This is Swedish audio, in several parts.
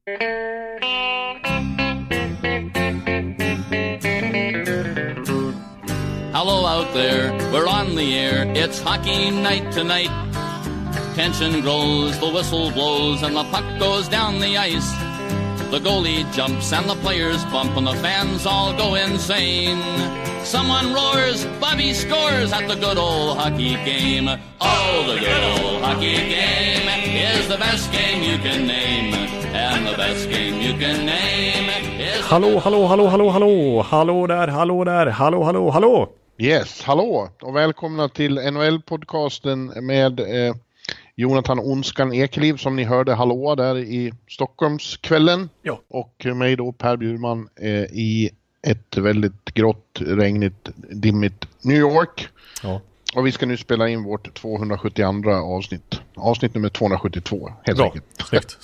Hello out there, we're on the air, it's hockey night tonight. Tension grows, the whistle blows, and the puck goes down the ice. The goalie jumps and the players bump and the fans all go insane. Someone roars, Bobby scores at the good old hockey game. Oh, the good old hockey game is the best game you can name. And the best game you can name is... Hallå, hallå, hallå, hallå, hallå. Hallå där, hallå där, hallå, hallå, hallå. Yes, hallå och välkomna till NHL-podcasten med Jonathan Onskan Ekeliv som ni hörde hallå där i Stockholmskvällen. Ja. Och mig då Per Bjurman i ett väldigt grått, regnigt, dimmigt New York. Ja. Och vi ska nu spela in vårt 272 avsnitt. Avsnitt nummer 272, helt bra. enkelt. Snyggt.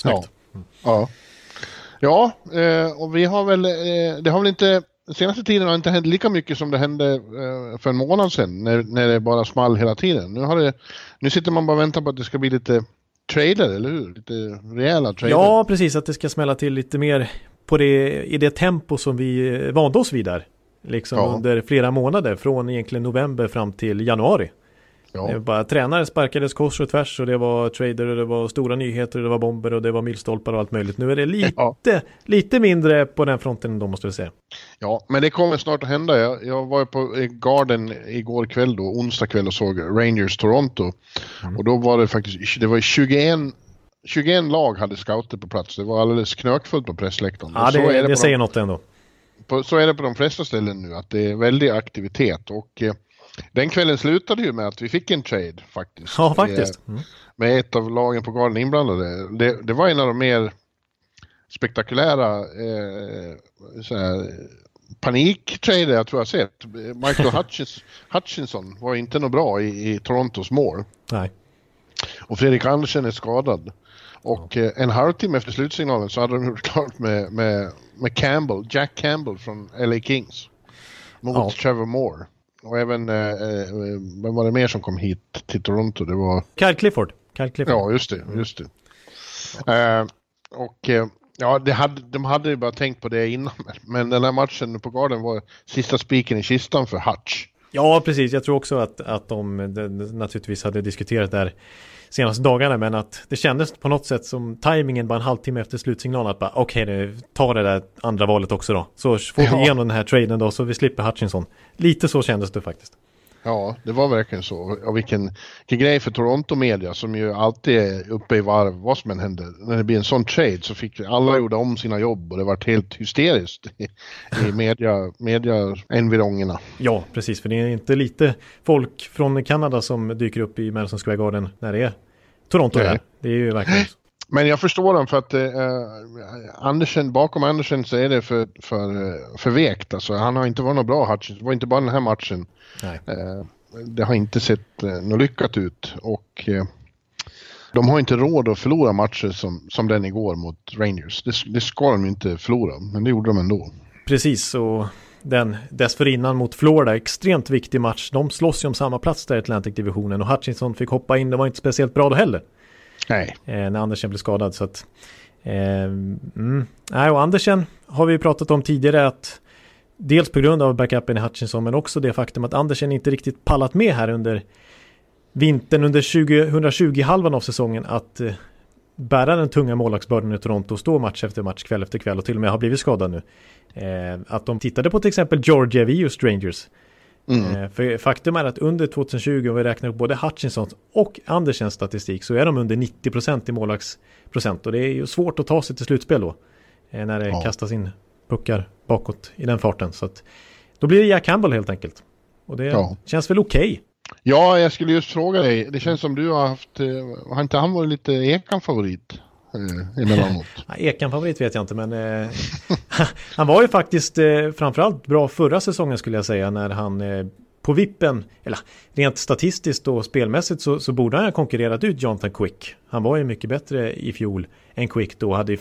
Ja, och vi har väl, det har väl inte, senaste tiden har inte hänt lika mycket som det hände för en månad sedan när det bara small hela tiden. Nu sitter man bara och väntar på att det ska bli lite trader, eller hur? Lite rejäla trader. Ja, precis, att det ska smälla till lite mer i det tempo som vi vande oss vid där. Liksom under flera månader, från egentligen november fram till januari. Ja. Det var bara tränare sparkades kors och tvärs och det var trader och det var stora nyheter och det var bomber och det var milstolpar och allt möjligt. Nu är det lite mindre på den fronten då, måste vi säga. Ja, men det kommer snart att hända. Jag var på Garden igår kväll då, onsdag kväll, och såg Rangers Toronto. Och då var det faktiskt, det var 21 lag hade scouter på plats. Det var alldeles knökfullt på pressläktaren. Ja, det säger något ändå. Så är det på de flesta ställen nu, att det är väldigt aktivitet. Och den kvällen slutade ju med att vi fick en trade faktiskt. Ja, faktiskt. Med ett av lagen på Garden inblandade. Det var en av de mer spektakulära paniktrader jag tror jag sett. Michael Hutchinson var inte något bra i Torontos mål. Nej. Och Fredrik Andersen är skadad. Och en halvtimme efter slutsignalen så hade de gjort klart med Jack Campbell från LA Kings mot Trevor Moore. Och även vem var det mer som kom hit till Toronto? Det var Kyle Clifford. Ja, just det. De hade ju bara tänkt på det innan. Men den här matchen på Garden var sista spiken i kistan för Hutch. Ja, precis. Jag tror också att de naturligtvis hade diskuterat där senaste dagarna, men att det kändes på något sätt som tajmingen bara en halvtimme efter slutsignalen att bara okej, ta det där andra valet också då. Så får vi igenom den här traden då så vi slipper Hutchinson. Lite så kändes det faktiskt. Ja, det var verkligen så. Och vilken grej för Toronto media som ju alltid är uppe i varv vad som än händer. När det blir en sån trade så fick alla gjorde om sina jobb och det var helt hysteriskt i media-environgerna. Ja, precis. För det är inte lite folk från Kanada som dyker upp i Madison Square Garden när det är Toronto där. Det är ju verkligen... Men jag förstår dem för att bakom Andersen så är det för vekt. Alltså, han har inte varit något bra Hutchins. Det var inte bara den här matchen. Nej. Det har inte sett något lyckat ut. Och de har inte råd att förlora matcher som den igår mot Rangers. Det ska de inte förlora, men det gjorde de ändå. Precis, och den dessförinnan mot Florida, extremt viktig match. De slåss ju om samma plats där i Atlantic-divisionen och Hutchinson fick hoppa in. Det var inte speciellt bra då heller. Nej. När Andersen blev skadad. Så att, och Andersen har vi pratat om tidigare att dels på grund av backupen i Hutchinson men också det faktum att Andersen inte riktigt pallat med här under vintern under 2020-halvan av säsongen att bära den tunga målvaktsbördan i Toronto och stå match efter match, kväll efter kväll och till och med har blivit skadad nu. Att de tittade på till exempel Georgia Vius Rangers. För faktum är att under 2020 om vi räknar på både Hutchinsons och Andersens statistik så är de under 90% i målvaktsprocent och det är ju svårt att ta sig till slutspel då när det kastas in puckar bakåt i den farten. Så att, då blir det Jack Campbell helt enkelt. Och det känns väl okej. Ja, jag skulle just fråga dig. Det känns som du har haft... Har inte han varit lite Ekan-favorit? Ekan-favorit vet jag inte, men han var ju faktiskt framförallt bra förra säsongen skulle jag säga när han på vippen, eller rent statistiskt och spelmässigt så borde han ha konkurrerat ut Jonathan Quick. Han var ju mycket bättre i fjol än Quick då, hade ju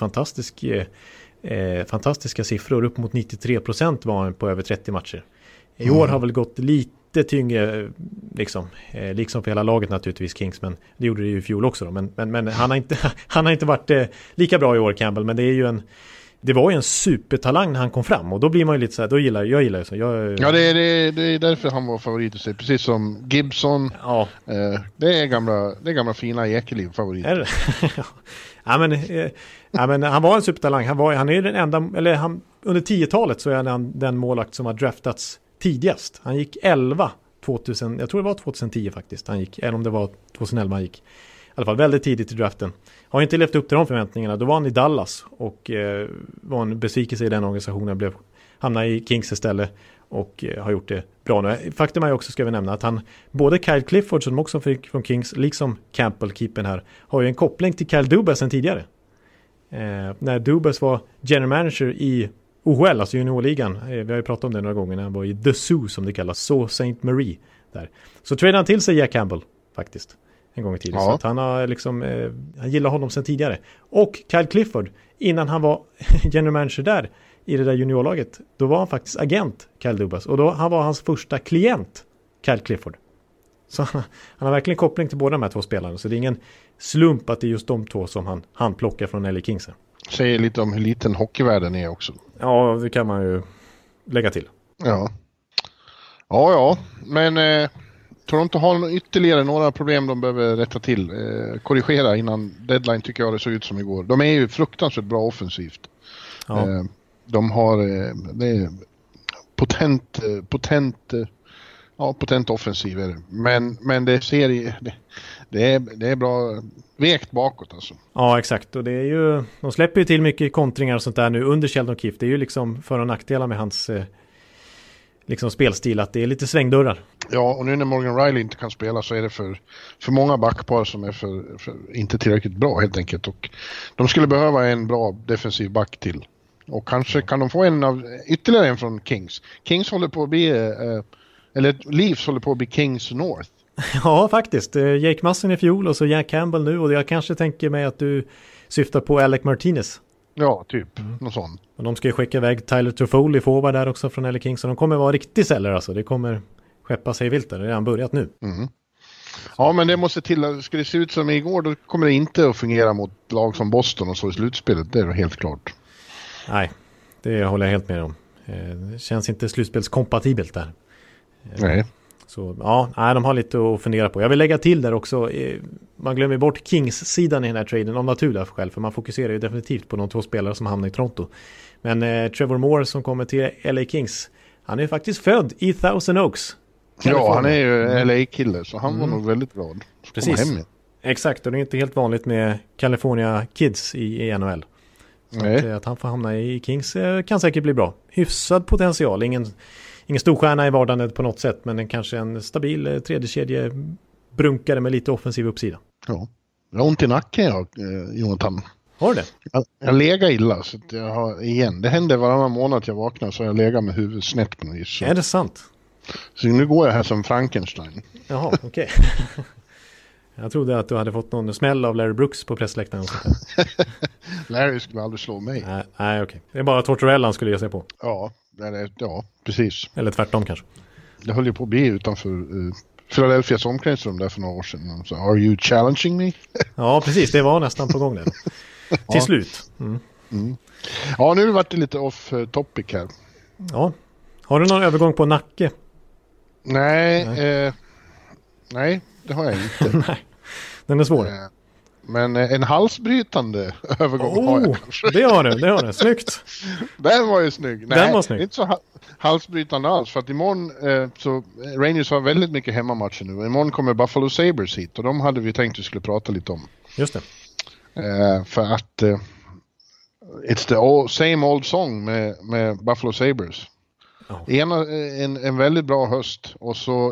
fantastiska siffror, upp mot 93% var han på över 30 matcher. I år har väl gått lite tyngre liksom för hela laget naturligtvis, Kings, men det gjorde det ju i fjol också då. Men han har inte varit lika bra i år, Campbell, men det var ju en supertalang när han kom fram, och då blir man ju lite så här, jag gillar så. Ja, det är därför han var favorit att se, precis som Gibson. Ja. Det är gamla fina Ekeliv favorit. Är det? Ja, men han var en supertalang. Han är ju den enda, under 10-talet så är han den målvakt som har draftats tidigast. Han gick 11 2000, jag tror det var 2010 faktiskt. Han gick, eller om det var 2011 han gick. I alla fall väldigt tidigt i draften. Har inte levt upp till de förväntningarna. Då var han i Dallas och var en besvikelse i den organisationen. Hamnade i Kings istället och har gjort det bra nu. Faktum är också, ska vi nämna, att både Kyle Clifford, som också fick från Kings, liksom Campbell, keepern här, har ju en koppling till Kyle Dubas sedan tidigare. När Dubas var general manager i OHL, alltså juniorligan, vi har ju pratat om det några gånger, när han var i The Zoo, som det kallas, Sault Ste. Marie där. Så tradade han till sig Jack Campbell faktiskt en gång i tiden. Ja. Så att han har liksom, han gillar honom sedan tidigare. Och Kyle Clifford, innan han var general manager där i det där juniorlaget, då var han faktiskt agent, Kyle Dubas, och då han var hans första klient, Kyle Clifford. Så han har verkligen koppling till båda de här två spelarna, så det är ingen slump att det är just de två som han plockar från LA Kings. Säger lite om hur liten hockeyvärlden är också. Ja, det kan man ju lägga till. Ja, men tror du inte har ytterligare några problem de behöver rätta till, korrigera innan deadline, tycker jag det såg ut som igår. De är ju fruktansvärt bra offensivt. Ja. De har potent offensiv är det. Men det är bra vekt bakåt alltså. Ja, exakt. Och det är ju, de släpper ju till mycket kontringar och sånt där nu under Sheldon Keefe. Det är ju liksom för- och nackdelar med hans liksom spelstil, att det är lite svängdörrar. Ja, och nu när Morgan Riley inte kan spela så är det för många backpar som är för inte tillräckligt bra helt enkelt. Och de skulle behöva en bra defensiv back till. Och kanske kan de få ytterligare en från Kings. Kings håller på att bli Leafs håller på att bli Kings North. Ja, faktiskt. Jake Muzzin i fjol och så Jack Campbell nu, och jag kanske tänker mig att du syftar på Alec Martinez. Ja, typ. Någon sån. Och de ska ju skicka iväg Tyler Toffoli forward där också från LA Kings, så de kommer vara riktigt säljare alltså. Det kommer skeppa sig vilt där. Det har redan börjat nu. Mm. Ja, men det måste till. Ska det se ut som igår, då kommer det inte att fungera mot lag som Boston och så i slutspelet. Det är helt klart. Nej, det håller jag helt med om. Det känns inte slutspelskompatibelt där. Nej. Så ja, de har lite att fundera på. Jag vill lägga till där också, man glömmer bort Kings-sidan i den här traden av naturliga skäl, för man fokuserar ju definitivt på de två spelare som hamnar i Toronto. Men Trevor Moore som kommer till LA Kings, han är faktiskt född i Thousand Oaks. Ja, han är ju LA-kille, så han var nog väldigt glad. Precis, exakt, och det är inte helt vanligt med California Kids i NHL. Så att han får hamna i Kings kan säkert bli bra. Hyfsad potential, ingen storstjärna i vardagen på något sätt, men kanske en stabil tredjekedje brunkare med lite offensiv uppsida. Ja, jag har ont i nacken, Jonathan. Har du det? Jag lägger illa, så att jag har igen. Det händer varannan månad att jag vaknar, så jag lägger med huvudet snett på något vis. Är det sant? Så nu går jag här som Frankenstein. Jaha, okej. Jag trodde att du hade fått någon smäll av Larry Brooks på pressläktaren. Larry skulle aldrig slå mig. Nej, okej. Det är bara Tortorella han skulle ge sig på. Ja, precis. Eller tvärtom kanske. Det höll ju på att bli utanför Philadelphias omklädningsrum där för några år sedan. Så, are you challenging me? Ja, precis. Det var nästan på gång där. Till slut. Ja, nu har det varit lite off topic här. Ja. Har du någon övergång på Nacke? Nej, det har jag inte. Nej, den är svår. Men en halsbrytande övergång har jag kanske. Det har du. Snyggt. Den var ju snygg. Den var snygg. Inte så halsbrytande alls. För att imorgon så Rangers har väldigt mycket hemmamatcher nu. Imorgon kommer Buffalo Sabres hit. Och de hade vi tänkt att vi skulle prata lite om. Just det. För att it's the same old song med Buffalo Sabres. En väldigt bra höst. Och så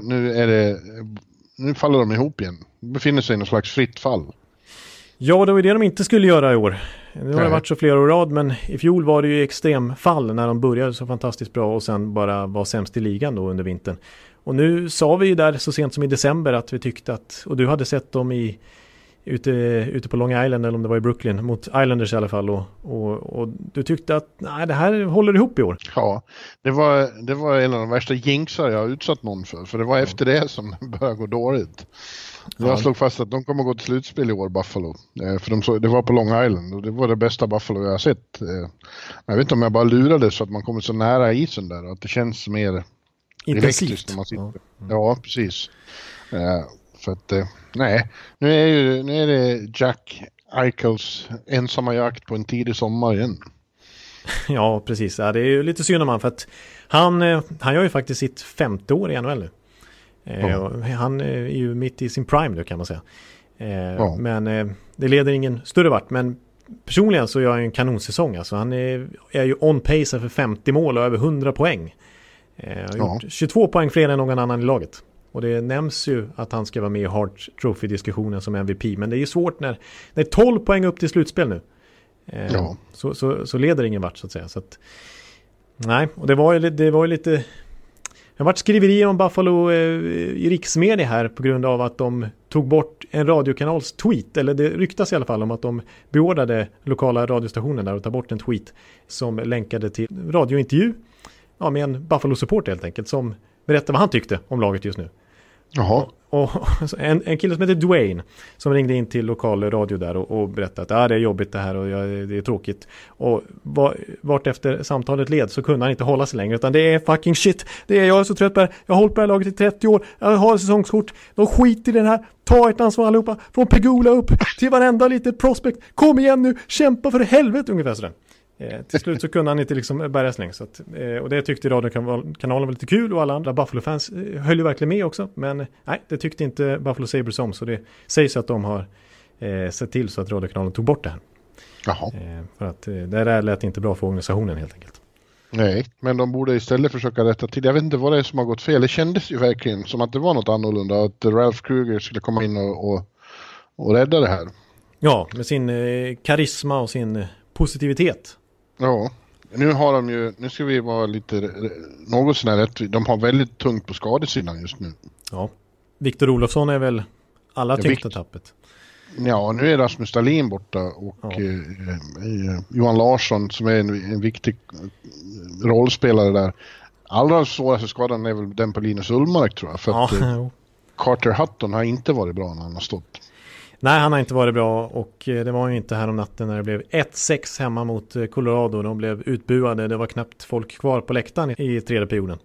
nu faller de ihop igen. Befinner sig i någon slags fritt fall. Ja, det var det de inte skulle göra i år. Nu har det varit så flera år rad, men i fjol var det ju extremfall när de började så fantastiskt bra och sen bara var sämst i ligan då under vintern. Och nu sa vi ju där så sent som i december att vi tyckte att, och du hade sett dem i ute på Long Island, eller om det var i Brooklyn, mot Islanders i alla fall, och du tyckte att nej, det här håller ihop i år. Ja, det var en av de värsta jinxar jag har utsatt någon för det var efter det som det började gå dåligt. Jag slog fast att de kommer gå till slutspel i år, Buffalo. För det var på Long Island och det var det bästa Buffalo jag har sett. Jag vet inte om jag bara lurade så att man kommer så nära isen där och att det känns mer intensivt när man sitter. Ja, precis. För att, nej, nu är det Jack Eichels ensamma jakt på en tidig sommar igen. Ja, precis. Ja, det är ju lite synd om han, för att han gör ju faktiskt sitt 5:e år i NHL nu. Han är ju mitt i sin prime nu, kan man säga. Men det leder ingen större vart. Men personligen så gör han en kanonsäsong. Alltså, han är ju on pace för 50 mål och över 100 poäng. Har gjort 22 poäng fler än någon annan i laget. Och det nämns ju att han ska vara med i Hart Trophy-diskussionen som MVP. Men det är ju svårt när det är 12 poäng upp till slutspel nu. Så leder ingen vart, så att säga. Så att, nej, och det var ju lite... Det har varit skriverier om Buffalo i riksmedia här på grund av att de tog bort en radiokanals tweet, eller det ryktas i alla fall om att de beordrade lokala radiostationen där att ta bort en tweet som länkade till radiointervju med en Buffalo-support helt enkelt, som berättade vad han tyckte om laget just nu. Jaha. Och en kille som heter Dwayne som ringde in till lokal radio där och berättade att det är jobbigt det här och det är tråkigt. Och vart efter samtalet led så kunde han inte hålla sig längre, utan det är fucking shit. Jag är så trött på det. Jag har hållit på det här laget i 30 år. Jag har säsongskort. De skiter i den här. Ta ett ansvar allihopa. Från Pegula upp till varenda litet prospect. Kom igen nu. Kämpa för helvete, ungefär sådär. Till slut så kunde han inte liksom bära släng, så att, och det tyckte radiokanalen var lite kul, och alla andra Buffalo-fans höll ju verkligen med också, men nej, det tyckte inte Buffalo Sabres om, så det sägs att de har sett till så att radiokanalen tog bort det här. Jaha. För att det där lät inte bra för organisationen helt enkelt. Nej, men de borde istället försöka rätta till. Jag vet inte vad det är som har gått fel. Det kändes ju verkligen som att det var något annorlunda, att Ralph Kruger skulle komma in och rädda det här. Ja, med sin karisma och sin positivitet. Ja, nu ska vi vara lite något sån här rätt. De har väldigt tungt på skadesidan just nu. Ja, Victor Olofsson är väl alla tyngsta tappet. Ja, nu är Rasmus Dahlin borta och Johan Larsson som är en viktig rollspelare där. Allra svåraste skadan är väl den på Linus Ullmark, tror jag. För att Carter Hutton har inte varit bra när han har stått. Nej, han har inte varit bra, och det var ju inte här om natten när det blev 1-6 hemma mot Colorado. De blev utbuade, det var knappt folk kvar på läktaren i tredje perioden.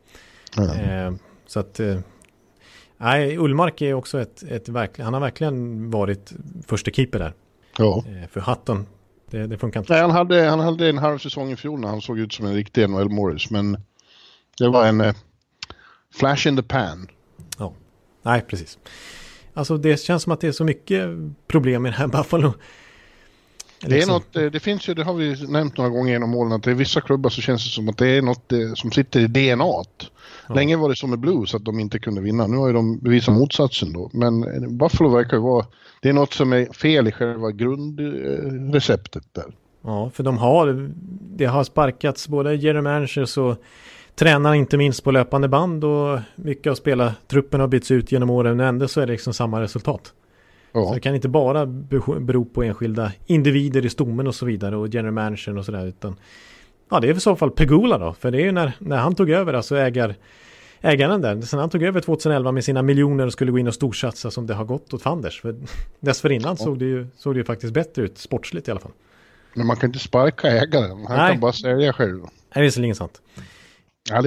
Så att Ullmark är också han har verkligen varit första keeper där. Ja. För Hutton, det funkar inte. Nej, han hade en halv säsong i fjol när han såg ut som en riktig NHL Morris, men det var en flash in the pan. Ja, nej precis. Alltså det känns som att det är så mycket problem med det här Buffalo. Det är något, det finns ju, det har vi nämnt några gånger genom åren, att det är vissa klubbar så känns det som att det är något som sitter i DNA-t. Ja. Länge var det som med Blues att de inte kunde vinna. Nu har ju de bevisat motsatsen då. Men Buffalo verkar ju vara, det är något som är fel i själva grundreceptet där. Ja, för det har sparkats både Jerry Manchers och tränar inte minst på löpande band, och mycket av spelartruppen har bytts ut genom åren, men ändå så är det liksom samma resultat. Ja. Så det kan inte bara bero på enskilda individer i stommen och så vidare och general managern och sådär, utan det är i så fall Pegula då, för det är ju när han tog över, alltså ägaren där, sen han tog över 2011 med sina miljoner och skulle gå in och storsatsa som det har gått åt fanders. För dessförinnan såg det ju faktiskt bättre ut, sportsligt i alla fall. Men man kan inte sparka ägaren, han kan bara sälja själv. Nej, det är så länge sant. Ja,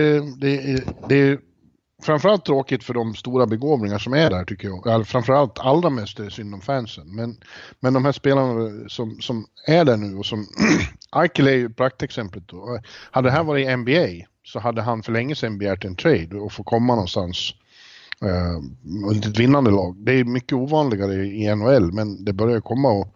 det är framförallt tråkigt för de stora begåvningar som är där, tycker jag. Framförallt allra mest är det synd om fansen. Men de här spelarna som är där nu och som Eichel är ju praktexemplet då. Hade det här varit i NBA så hade han för länge sedan begärt en trade och få komma någonstans ett vinnande lag. Det är mycket ovanligare i NHL, men det börjar komma och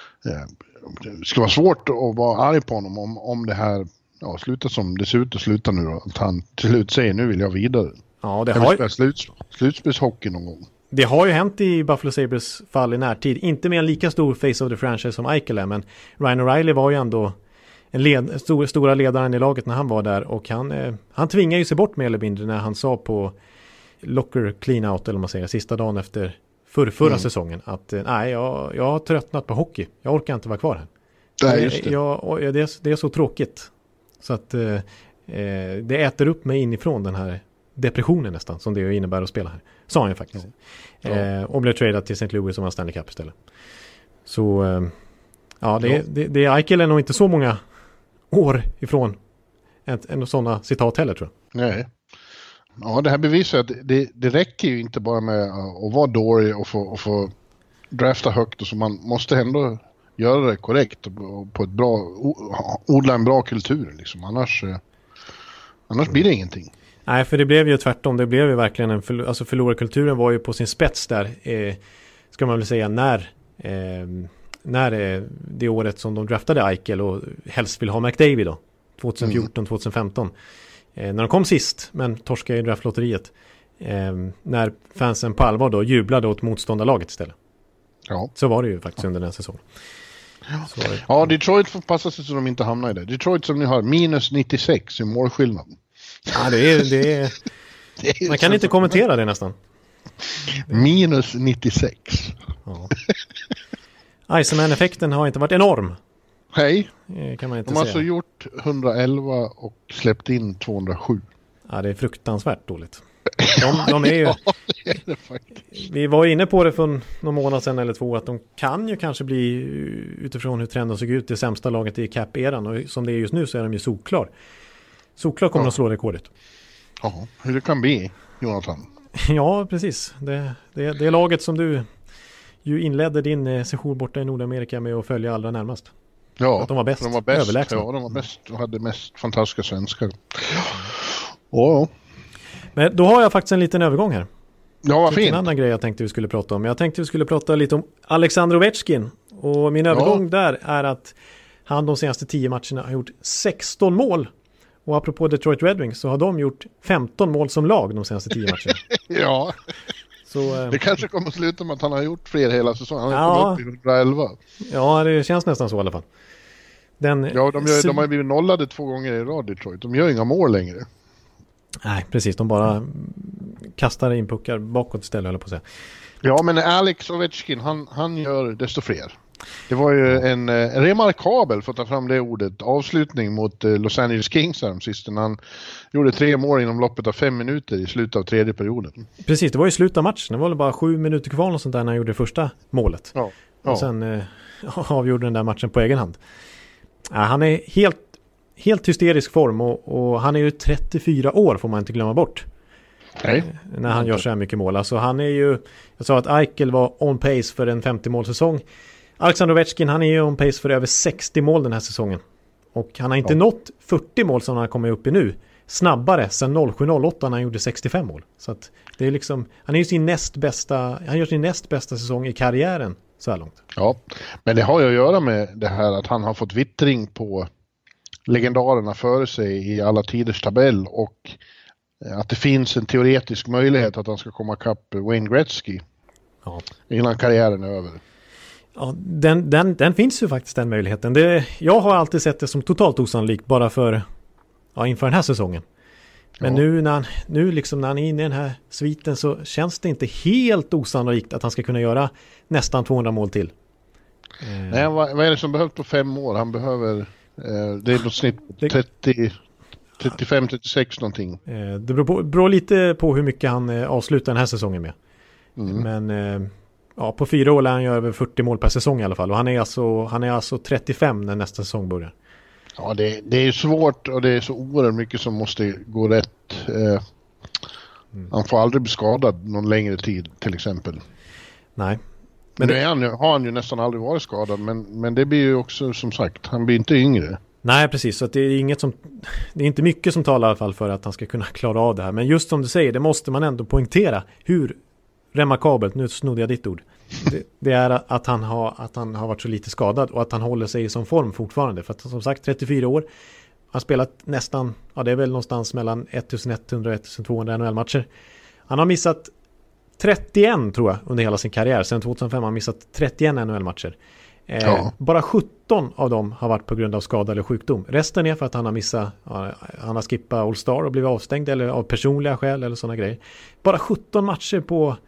det ska vara svårt att vara arg på honom om det här slutar som det ser ut att sluta nu då. Att han till slut säger nu vill jag vidare. Ja, det har slutspelshockey någon gång. Det har ju hänt i Buffalo Sabres fall i närtid. Inte med en lika stor face of the franchise som Eichel är, men Ryan O'Reilly var ju ändå stora ledaren i laget när han var där, och han tvingar ju sig bort mer eller mindre när han sa på locker clean out, eller man säger, sista dagen efter förra säsongen att nej, jag har tröttnat på hockey. Jag orkar inte vara kvar här. Nej, just det. Det är så tråkigt. Så att det äter upp mig inifrån den här depressionen nästan som det innebär att spela här. Sa han ju faktiskt. Och blev tradad till St. Louis som var Stanley Cup istället. Så det är Eichel är nog inte så många år ifrån en sådana citat heller, tror jag. Nej. Ja, det här bevisar att det räcker ju inte bara med att vara dålig och få drafta högt, och så man måste ändå göra det korrekt och på ett bra, odla en bra kultur liksom. Annars blir det ingenting. Nej, för det blev ju tvärtom. Det blev ju verkligen förlorarkulturen var ju på sin spets där, ska man väl säga, när det året som de draftade Eichel och helst vill ha McDavid då, 2014-2015. När de kom sist, men torskade i draftlotteriet. När fansen på allvar då jublade åt motståndarlaget istället. Ja. Så var det ju faktiskt under den säsongen. Ja, Detroit får passa sig så de inte hamnar i det. Detroit som ni har, minus 96 i målskillnad. Ja, det är man kan inte kommentera det nästan. Minus 96. Ja. Iceman-effekten har inte varit enorm. Hej. Kan man inte de har säga. alltså gjort 111 och släppt in 207. Ja, det är fruktansvärt dåligt. De är ju... Ja, det är det faktiskt. Vi var inne på det för någon månad sedan eller två att de kan ju kanske bli, utifrån hur trenden såg ut, det sämsta laget i cap-eran, och som det är just nu så är de ju solklar. Solklar kommer att slå rekordet. Ja, hur det kan bli, Jonathan. Ja, precis. Det är laget som du ju inledde din session borta i Nordamerika med att följa allra närmast. Ja, att de var bäst. Överlägset. Ja, de var bäst och hade mest fantastiska svenskar. Ja. Men då har jag faktiskt en liten övergång här. Ja, vad fint. En annan grej jag tänkte vi skulle prata om. Jag tänkte vi skulle prata lite om Alexander Ovechkin. Och min övergång där är att han de senaste 10 matcherna har gjort 16 mål. Och apropå Detroit Red Wings så har de gjort 15 mål som lag de senaste 10 matcherna. Ja. Så, det kanske kommer att sluta med att han har gjort fler hela säsongen. Han har kommit upp i 111. Ja, det känns nästan så i alla fall. De har blivit nollade 2 gånger i rad, Detroit. De gör inga mål längre. Nej, precis. De bara kastar in puckar bakåt istället, eller på att säga. Ja, men Alex Ovechkin, han gör desto fler. Det var ju en remarkabel, för att ta fram det ordet, avslutning mot Los Angeles Kings här sist, när han gjorde 3 mål inom loppet av 5 minuter i slutet av 3:e perioden. Precis, det var ju slutet av matchen. Det var bara 7 minuter kvar och sånt där när han gjorde det första målet. Ja. Och sen avgjorde den där matchen på egen hand. Han är helt hysterisk form och han är ju 34 år, får man inte glömma bort. Nej. När han gör så här mycket mål. Alltså han är ju, jag sa att Eichel var on pace för en 50-målsäsong. Alexander Ovechkin, han är ju on pace för över 60 mål den här säsongen. Och han har inte nått 40 mål som han har kommit upp i nu. Snabbare sen 07-08 när han gjorde 65 mål. Så att det är liksom, han gör sin näst bästa säsong i karriären så här långt. Ja, men det har ju att göra med det här att han har fått vittring på legendarerna före sig i alla tiders tabell, och att det finns en teoretisk möjlighet att han ska komma kapp Wayne Gretzky innan karriären är över. Ja, den finns ju faktiskt, den möjligheten. Jag har alltid sett det som totalt osannolikt bara inför den här säsongen. Men nu när han är inne i den här sviten så känns det inte helt osannolikt att han ska kunna göra nästan 200 mål till. Nej, vad är det som behövs på 5 år? Han behöver, det är något snitt 35-36 någonting. Det beror lite på hur mycket han avslutar den här säsongen med. Men på 4 år lär han göra över 40 mål per säsong i alla fall. Och han är alltså 35 när nästa säsong börjar. Ja, det är svårt, och det är så oerhört mycket som måste gå rätt. Han får aldrig bli skadad någon längre tid, till exempel. Nej. Men har han ju nästan aldrig varit skadad, men det blir ju också, som sagt, han blir inte yngre. Nej, precis. Så att det är inte mycket som talar i alla fall för att han ska kunna klara av det här. Men just som du säger, det måste man ändå poängtera hur remarkabelt, nu snodde jag ditt ord, det är att han har varit så lite skadad och att han håller sig i som form fortfarande. För att som sagt, 34 år, har spelat nästan, det är väl någonstans mellan 1100 och 1200 NHL-matcher. Han har missat 31, tror jag, under hela sin karriär. Sen 2005 har han missat 31 NHL-matcher. Bara 17 av dem har varit på grund av skada eller sjukdom. Resten är för att han har skippat All-Star och blivit avstängd, eller av personliga skäl eller sådana grejer. Bara 17 matcher på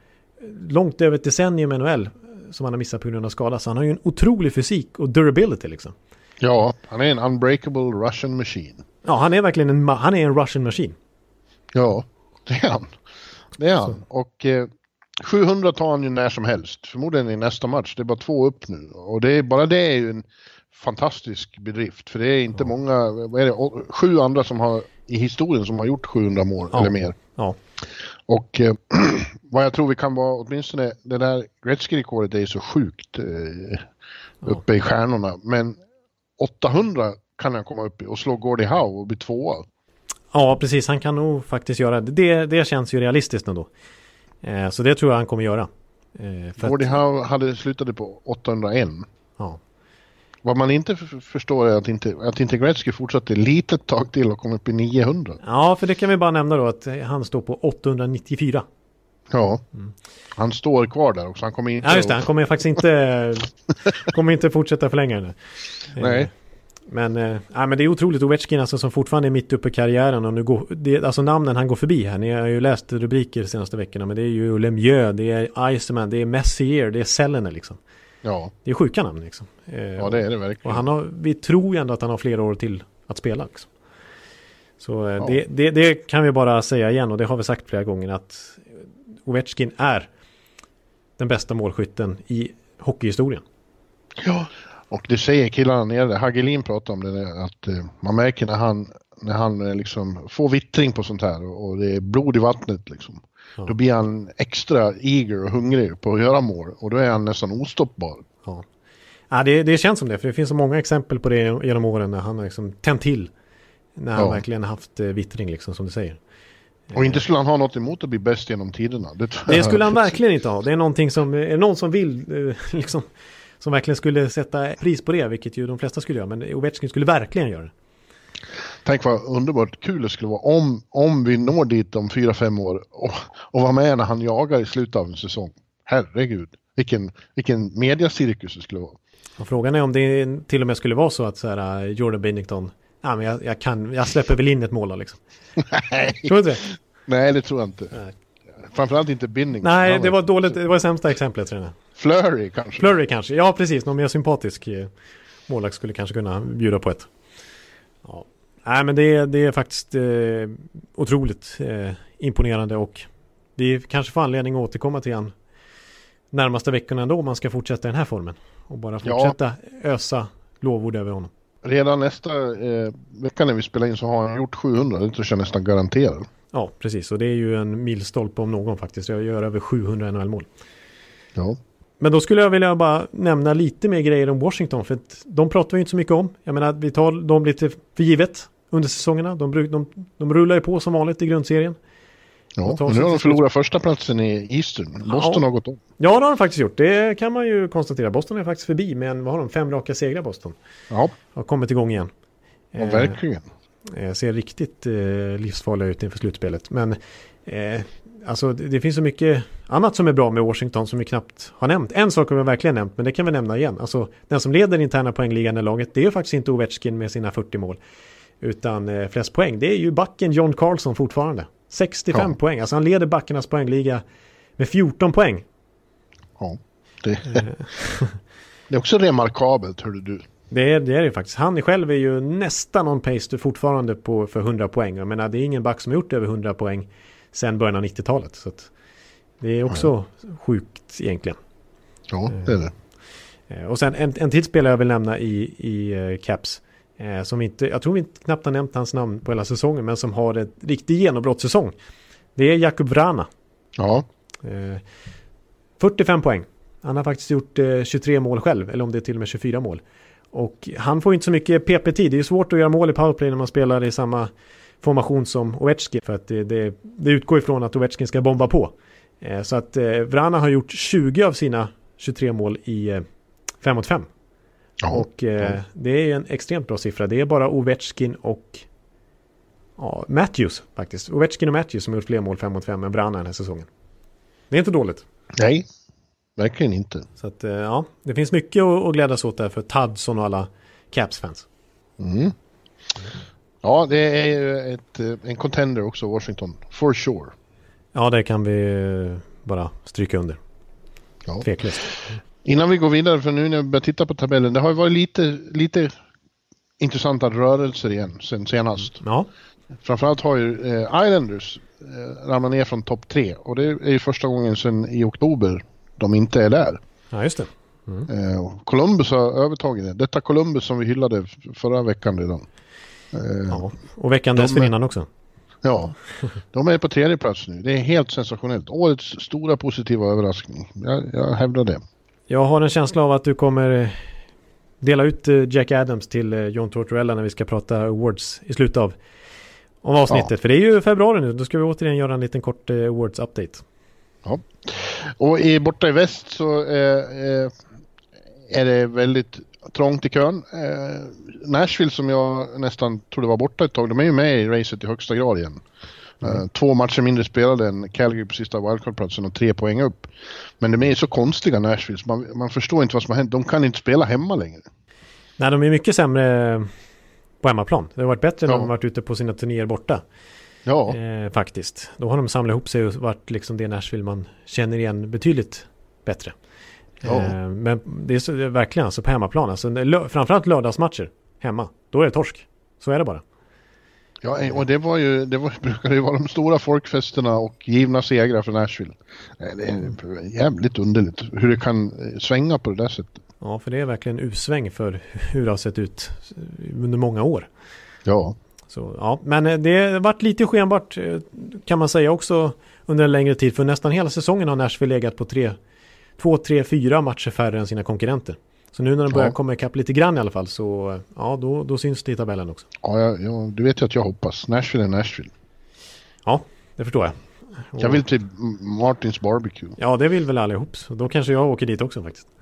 långt över ett decennium i NHL som han har missat på grund av skada. Så han har ju en otrolig fysik och durability liksom. Ja, han är en unbreakable Russian machine. Ja, han är verkligen han är en Russian machine. Ja, det är han. Det är han. Och 700 tar han ju när som helst. Förmodligen i nästa match. Det är bara 2 upp nu. Och det är ju en fantastisk bedrift. För det är inte många, vad är det, 7 andra som har i historien som har gjort 700 mål eller mer. Ja. Och vad jag tror vi kan vara, åtminstone det där Gretzky-rekordet är ju så sjukt uppe i stjärnorna. Men 800 kan han komma upp i och slå Gordie Howe och bli 2. Ja, precis. Han kan nog faktiskt göra det. Det känns ju realistiskt ändå. Så det tror jag han kommer göra. Gordie Howe hade slutade på 801. Ja. Vad man inte förstår är att inte Gretzky fortsatte litet tag till och kom upp i 900. Ja, för det kan vi bara nämna då att han står på 894. Ja, han står kvar där också. Han kommer inte... Ja, just det. Han kommer faktiskt inte fortsätta förlänga det. Nej. Men det är otroligt. Ovechkin alltså, som fortfarande är mitt uppe i karriären och nu alltså namnen han går förbi här. Ni har ju läst rubriker de senaste veckorna, men det är ju Lemieux, det är Iceman, det är Messier, det är Selene liksom. Ja. Det är sjuka namn liksom. Ja, det är det verkligen. Och vi tror ju ändå att han har flera år till att spela liksom. Så det kan vi bara säga igen, och det har vi sagt flera gånger, att Ovechkin är den bästa målskytten i hockeyhistorien. Ja, och det säger killarna nere. Hagelin pratar om det där, att man märker när han liksom får vittring på sånt här och det är blod i vattnet liksom. Ja. Då blir han extra eager och hungrig på att göra mål, och då är han nästan ostoppbar. Ja. Ja, det känns som det, för det finns så många exempel på det genom åren när han har liksom tänt till, när han verkligen haft vittring liksom, som du säger. Och inte skulle han ha något emot att bli bäst genom tiderna. Det skulle han verkligen inte ha. Det är någonting som, är någon som vill liksom, som verkligen skulle sätta pris på det, vilket ju de flesta skulle göra, men Ovechkin skulle verkligen göra det. Tänk vad underbart kul det skulle vara om vi når dit om 4-5 år och vara med när han jagar i slutet av en säsong. Herregud, vilken mediacirkus det skulle vara. Och frågan är om det till och med skulle vara så att så här, Jordan Binnington, ja, men jag släpper väl in ett mål liksom. Nej. Tror du inte det? Nej, det tror jag inte. Nej. Framförallt inte Binnington. Nej, det var dåligt. Det var det sämsta exemplet. Tror jag. Fleury kanske. Ja, precis. Någon mer sympatisk målvakt skulle kanske kunna bjuda på ett. Ja. Nej, men det är faktiskt otroligt imponerande, och vi kanske får anledning att återkomma till han närmaste veckorna ändå, om man ska fortsätta den här formen och bara fortsätta ösa lovord över honom. Redan nästa vecka när vi spelar in så har han gjort 700, det tror jag nästan garanterat. Ja, precis, och det är ju en milstolpe om någon faktiskt. Jag gör över 700 NHL-mål. Ja. Men då skulle jag vilja bara nämna lite mer grejer om Washington, för att de pratar vi inte så mycket om. Jag menar, vi tar dem lite för givet under säsongerna. De rullar ju på som vanligt i grundserien. Ja, men nu har de förlorat första platsen i Eastern. Boston har gått om. Ja, det har de faktiskt gjort. Det kan man ju konstatera. Boston är faktiskt förbi, men vad har de? 5 raka segrar Boston. Ja. Har kommit igång igen. Ja, verkligen. Ser riktigt livsfarliga ut inför slutspelet. Men alltså, det finns så mycket annat som är bra med Washington som vi knappt har nämnt. En sak har vi verkligen nämnt, men det kan vi nämna igen. Alltså, den som leder interna poängligan i laget, det är ju faktiskt inte Ovechkin med sina 40 mål. Utan flest poäng, det är ju backen John Carlson fortfarande. 65 poäng. Alltså han leder backernas poängliga med 14 poäng. Ja, det är också remarkabelt, hörde du. Det är det faktiskt. Han själv är ju nästan on pace fortfarande för 100 poäng. Jag menar, det är ingen back som har gjort över 100 poäng sedan början av 90-talet. Så att det är också sjukt egentligen. Ja, det är det. Och sen en till spelare jag vill nämna i Caps. Som inte, jag tror vi knappt har nämnt hans namn på hela säsongen, men som har ett riktigt genombrottssäsong. Det är Jakub Vrana. Ja. 45 poäng. Han har faktiskt gjort 23 mål själv, eller om det är till och med 24 mål. Och han får inte så mycket PP-tid. Det är svårt att göra mål i powerplay när man spelar i samma formation som Ovechkin, för att det utgår ifrån att Ovechkin ska bomba på. Så att Vrana har gjort 20 av sina 23 mål i 5-mot-5. Ja, och det är en extremt bra siffra. Det är bara Ovechkin och Matthews faktiskt. Ovechkin och Matthews som har gjort fler mål 5-mot-5 än Vrana den här säsongen. Det är inte dåligt. Nej, verkligen inte. Så att det finns mycket att glädjas åt där för Tadson och alla Caps-fans. Mm. Ja, det är ju en contender också, Washington. For sure. Ja, det kan vi bara stryka under. Ja. Tveklöst. Innan vi går vidare, för nu när jag börjar titta på tabellen, det har ju varit lite intressanta rörelser igen sen senast. Ja. Framförallt har ju Islanders ramlat ner från topp 3 och det är ju första gången sedan i oktober de inte är där. Ja, just det. Columbus har övertagit det. Detta Columbus som vi hyllade förra veckan redan. Ja, och veckan dessförinnan också. Ja, de är på 3:e plats nu. Det är helt sensationellt. Årets stora positiva överraskning. Jag hävdar det. Jag har en känsla av att du kommer dela ut Jack Adams till John Tortorella när vi ska prata awards i slutet av avsnittet. Ja. För det är ju februari nu. Då ska vi återigen göra en liten kort awards-update. Ja. Och borta i väst så är det väldigt trångt i kön. Nashville, som jag nästan trodde var borta ett tag, de är ju med i racet i högsta grad igen. 2 matcher mindre spelade än Calgary på sista wildcard-platsen och 3 poäng upp. Men de är ju så konstiga, Nashville, så man förstår inte vad som har hänt. De kan inte spela hemma längre. Nej, de är mycket sämre på hemmaplan. Det har varit bättre när de varit ute på sina turnéer borta. Ja. Faktiskt. Då har de samlat ihop sig och varit liksom det Nashville man känner igen betydligt bättre. Ja. Men det är verkligen alltså på hemmaplan. Alltså, framförallt lördagsmatcher hemma. Då är det torsk. Så är det bara. Ja, och det brukade ju vara de stora folkfesterna och givna segrar för Nashville. Det är jävligt underligt hur det kan svänga på det där sättet. Ja, för det är verkligen usväng för hur det har sett ut under många år. Ja. Så, ja, men det har varit lite skenbart kan man säga också under en längre tid. För nästan hela säsongen har Nashville legat på 2, 3, 4 matcher färre än sina konkurrenter. Så nu när de börjar komma ikapp lite grann i alla fall, så ja, då syns det i tabellen också. Ja, du vet ju att jag hoppas. Nashville är Nashville. Ja, det förstår jag. Jag vill till Martins Barbecue. Ja, det vill väl allihop. Så då kanske jag åker dit också faktiskt.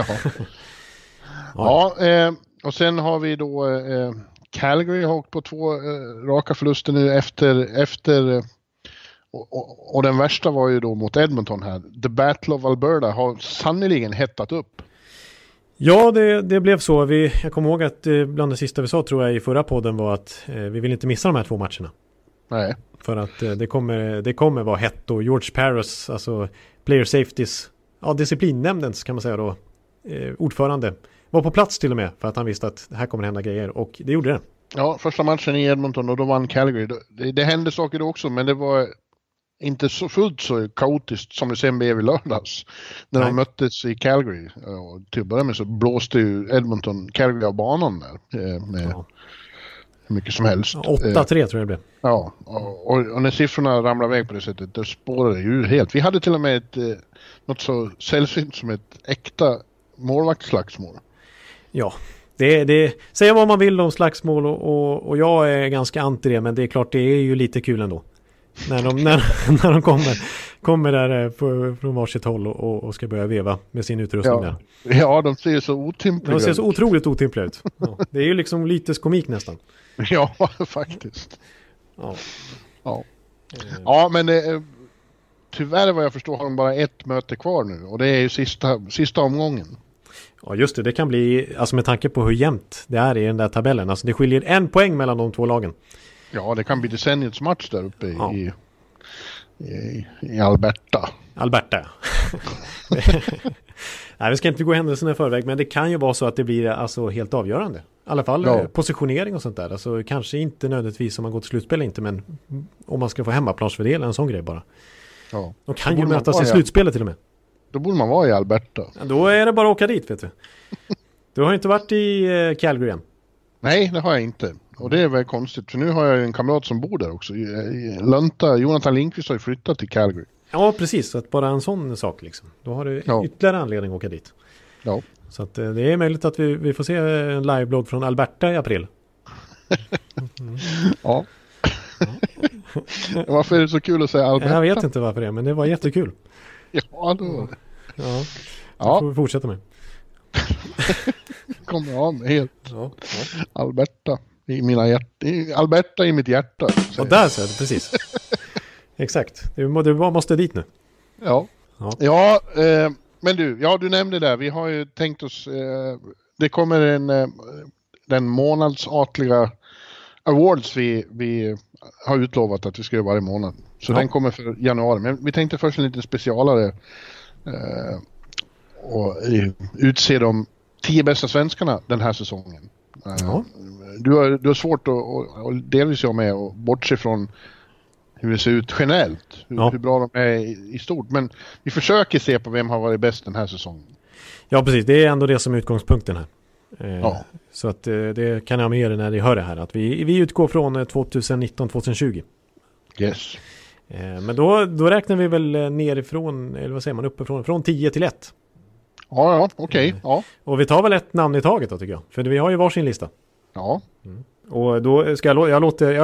Ja, och sen har vi då Calgary har åkt på 2 raka förluster nu efter och den värsta var ju då mot Edmonton här. The Battle of Alberta har sannoliken hettat upp. Ja, det blev så. Jag kommer ihåg att bland det sista vi sa, tror jag, i förra podden var att vi vill inte missa de här 2 matcherna. Nej. För att det kommer vara hett, och George Parros, alltså Player Safeties, disciplinnämndens kan man säga då, ordförande, var på plats till och med för att han visste att det här kommer hända grejer, och det gjorde det. Ja, första matchen i Edmonton och då vann Calgary. Det hände saker då också, men det var inte så fullt så kaotiskt som det sen blev i lördags när de möttes i Calgary. Och till att börja med så blåste ju Edmonton Calgary av banan där med hur mycket som helst. 8-3 tror jag det blev. Ja, och när siffrorna ramlar iväg på det sättet, då spårar det ju helt. Vi hade till och med något så sällsynt som ett äkta målvaktsslagsmål. Ja, det säger vad man vill om slagsmål, och jag är ganska anti det, men det är klart, det är ju lite kul ändå. När de kommer där från varsitt håll och ska börja veva med sin utrustning där. Ja, de ser så otympliga ut. De ser så otroligt otympliga ut. Ja, det är ju liksom lite komik nästan. Ja, faktiskt. Ja, men tyvärr vad jag förstår har de bara 1 möte kvar nu, och det är ju sista omgången. Ja, just det. Det kan bli, alltså med tanke på hur jämnt det är i den där tabellen. Alltså det skiljer 1 poäng mellan de 2 lagen. Ja, det kan bli decenniets match där uppe i Alberta. Alberta, Nej, vi ska inte gå händelserna i förväg, men det kan ju vara så att det blir alltså helt avgörande. I alla fall positionering och sånt där. Alltså kanske inte nödvändigtvis om man går till slutspel, inte, men om man ska få hemmaplansfördel, en sån grej bara. Ja. De kan ju mötas i slutspelet till och med. Då borde man vara i Alberta. Ja, då är det bara att åka dit, vet du. Du har inte varit i Calgary än. Nej, det har jag inte. Och det är väl konstigt, för nu har jag en kamrat som bor där också. Jonathan Lindqvist har ju flyttat till Calgary. Ja, precis. Så att bara en sån sak liksom. Då har du ytterligare anledning att åka dit. Ja. Så att det är möjligt att vi får se en liveblogg från Alberta i april. Ja. Varför är det så kul att säga Alberta? Jag vet inte varför det är, men det var jättekul. Ja, då. Ja. Får vi fortsätta med. Kommer jag med helt. Ja. Alberta Alberta i mitt hjärta. Och där så är det, precis. Exakt. Du måste dit nu. Ja, men du nämnde där. Vi har ju tänkt oss, det kommer den månadsatliga awards vi har utlovat att vi ska göra varje månad. Så den kommer för januari. Men vi tänkte först en liten specialare och utse de 10 bästa svenskarna den här säsongen. Du har svårt att delvis jag med och bortse från hur det ser ut generellt. Hur bra de är i stort. Men vi försöker se på vem har varit bäst den här säsongen. Ja, precis. Det är ändå det som är utgångspunkten här. Så att det kan jag med er när ni hör det här. Att vi utgår från 2019-2020. Yes. Men då räknar vi väl nerifrån, eller vad säger man, uppifrån, från 10 till 1. Ja, okej. Ja. Och vi tar väl ett namn i taget då, tycker jag. För vi har ju varsin lista. Ja. Och då ska jag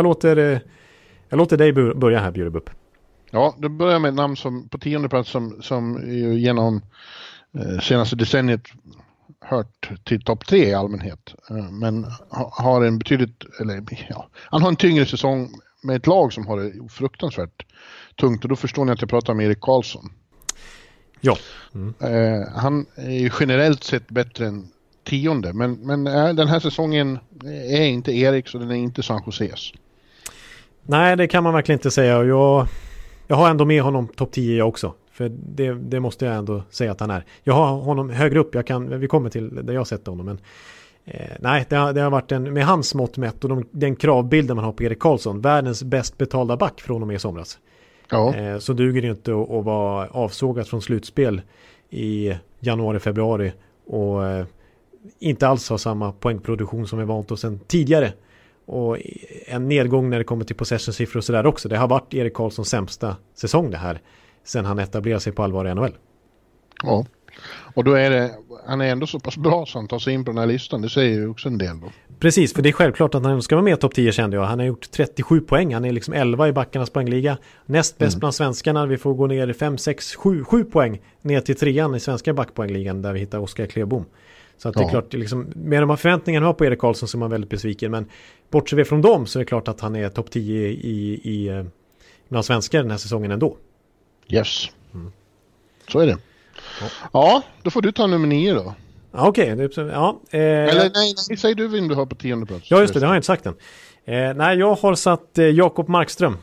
låter dig börja här, Bjurebupp. Ja, då börjar jag med ett namn som på 10:e plats som genom senaste decenniet hört till topp 3 i allmänhet. Men har en betydligt, han har en tyngre säsong med ett lag som har det fruktansvärt tungt. Och då förstår ni att jag pratar om Erik Karlsson. Ja. Han är ju generellt sett bättre än 10:e. Men den här säsongen är inte Eriks och den är inte San Joses. Nej, det kan man verkligen inte säga. Och jag har ändå med honom topp 10 också. För det måste jag ändå säga att han är. Jag har honom högre upp. Vi kommer till där jag har sett honom. Men nej, det har varit med hans mått mätt och den kravbilden man har på Erik Karlsson. Världens bäst betalda back från och med i somras. Ja. Så duger det inte att vara avsågat från slutspel i januari, februari. Och inte alls ha samma poängproduktion som vi vant oss sedan tidigare. Och en nedgång när det kommer till possession-siffror och sådär också. Det har varit Erik Karlssons sämsta säsong det här. Sen han etablerade sig på allvar i NHL. Ja, och då han är ändå så pass bra så han tar sig in på den här listan. Det säger ju också en del då. Precis, för det är självklart att han ska vara med i topp 10 kände jag. Han har gjort 37 poäng. Han är liksom 11 i backarnas poängliga. Näst bäst bland svenskarna. Vi får gå ner 5, 6, 7 poäng ner till 3:an i svenska backpoängligan där vi hittar Oskar Klebom. Så att det är klart, liksom, med de här förväntningarna har på Erik Karlsson så är man väldigt besviken. Men bortser vi från dem så är det klart att han är topp 10 i bland svenskar den här säsongen ändå. Yes. Så är det. Ja, då får du ta nummer 9 då. Okej. Eller nej, säg du vem du har på 10:e plats. Ja, just det har jag inte sagt än. Nej, jag har satt Jakob Markström.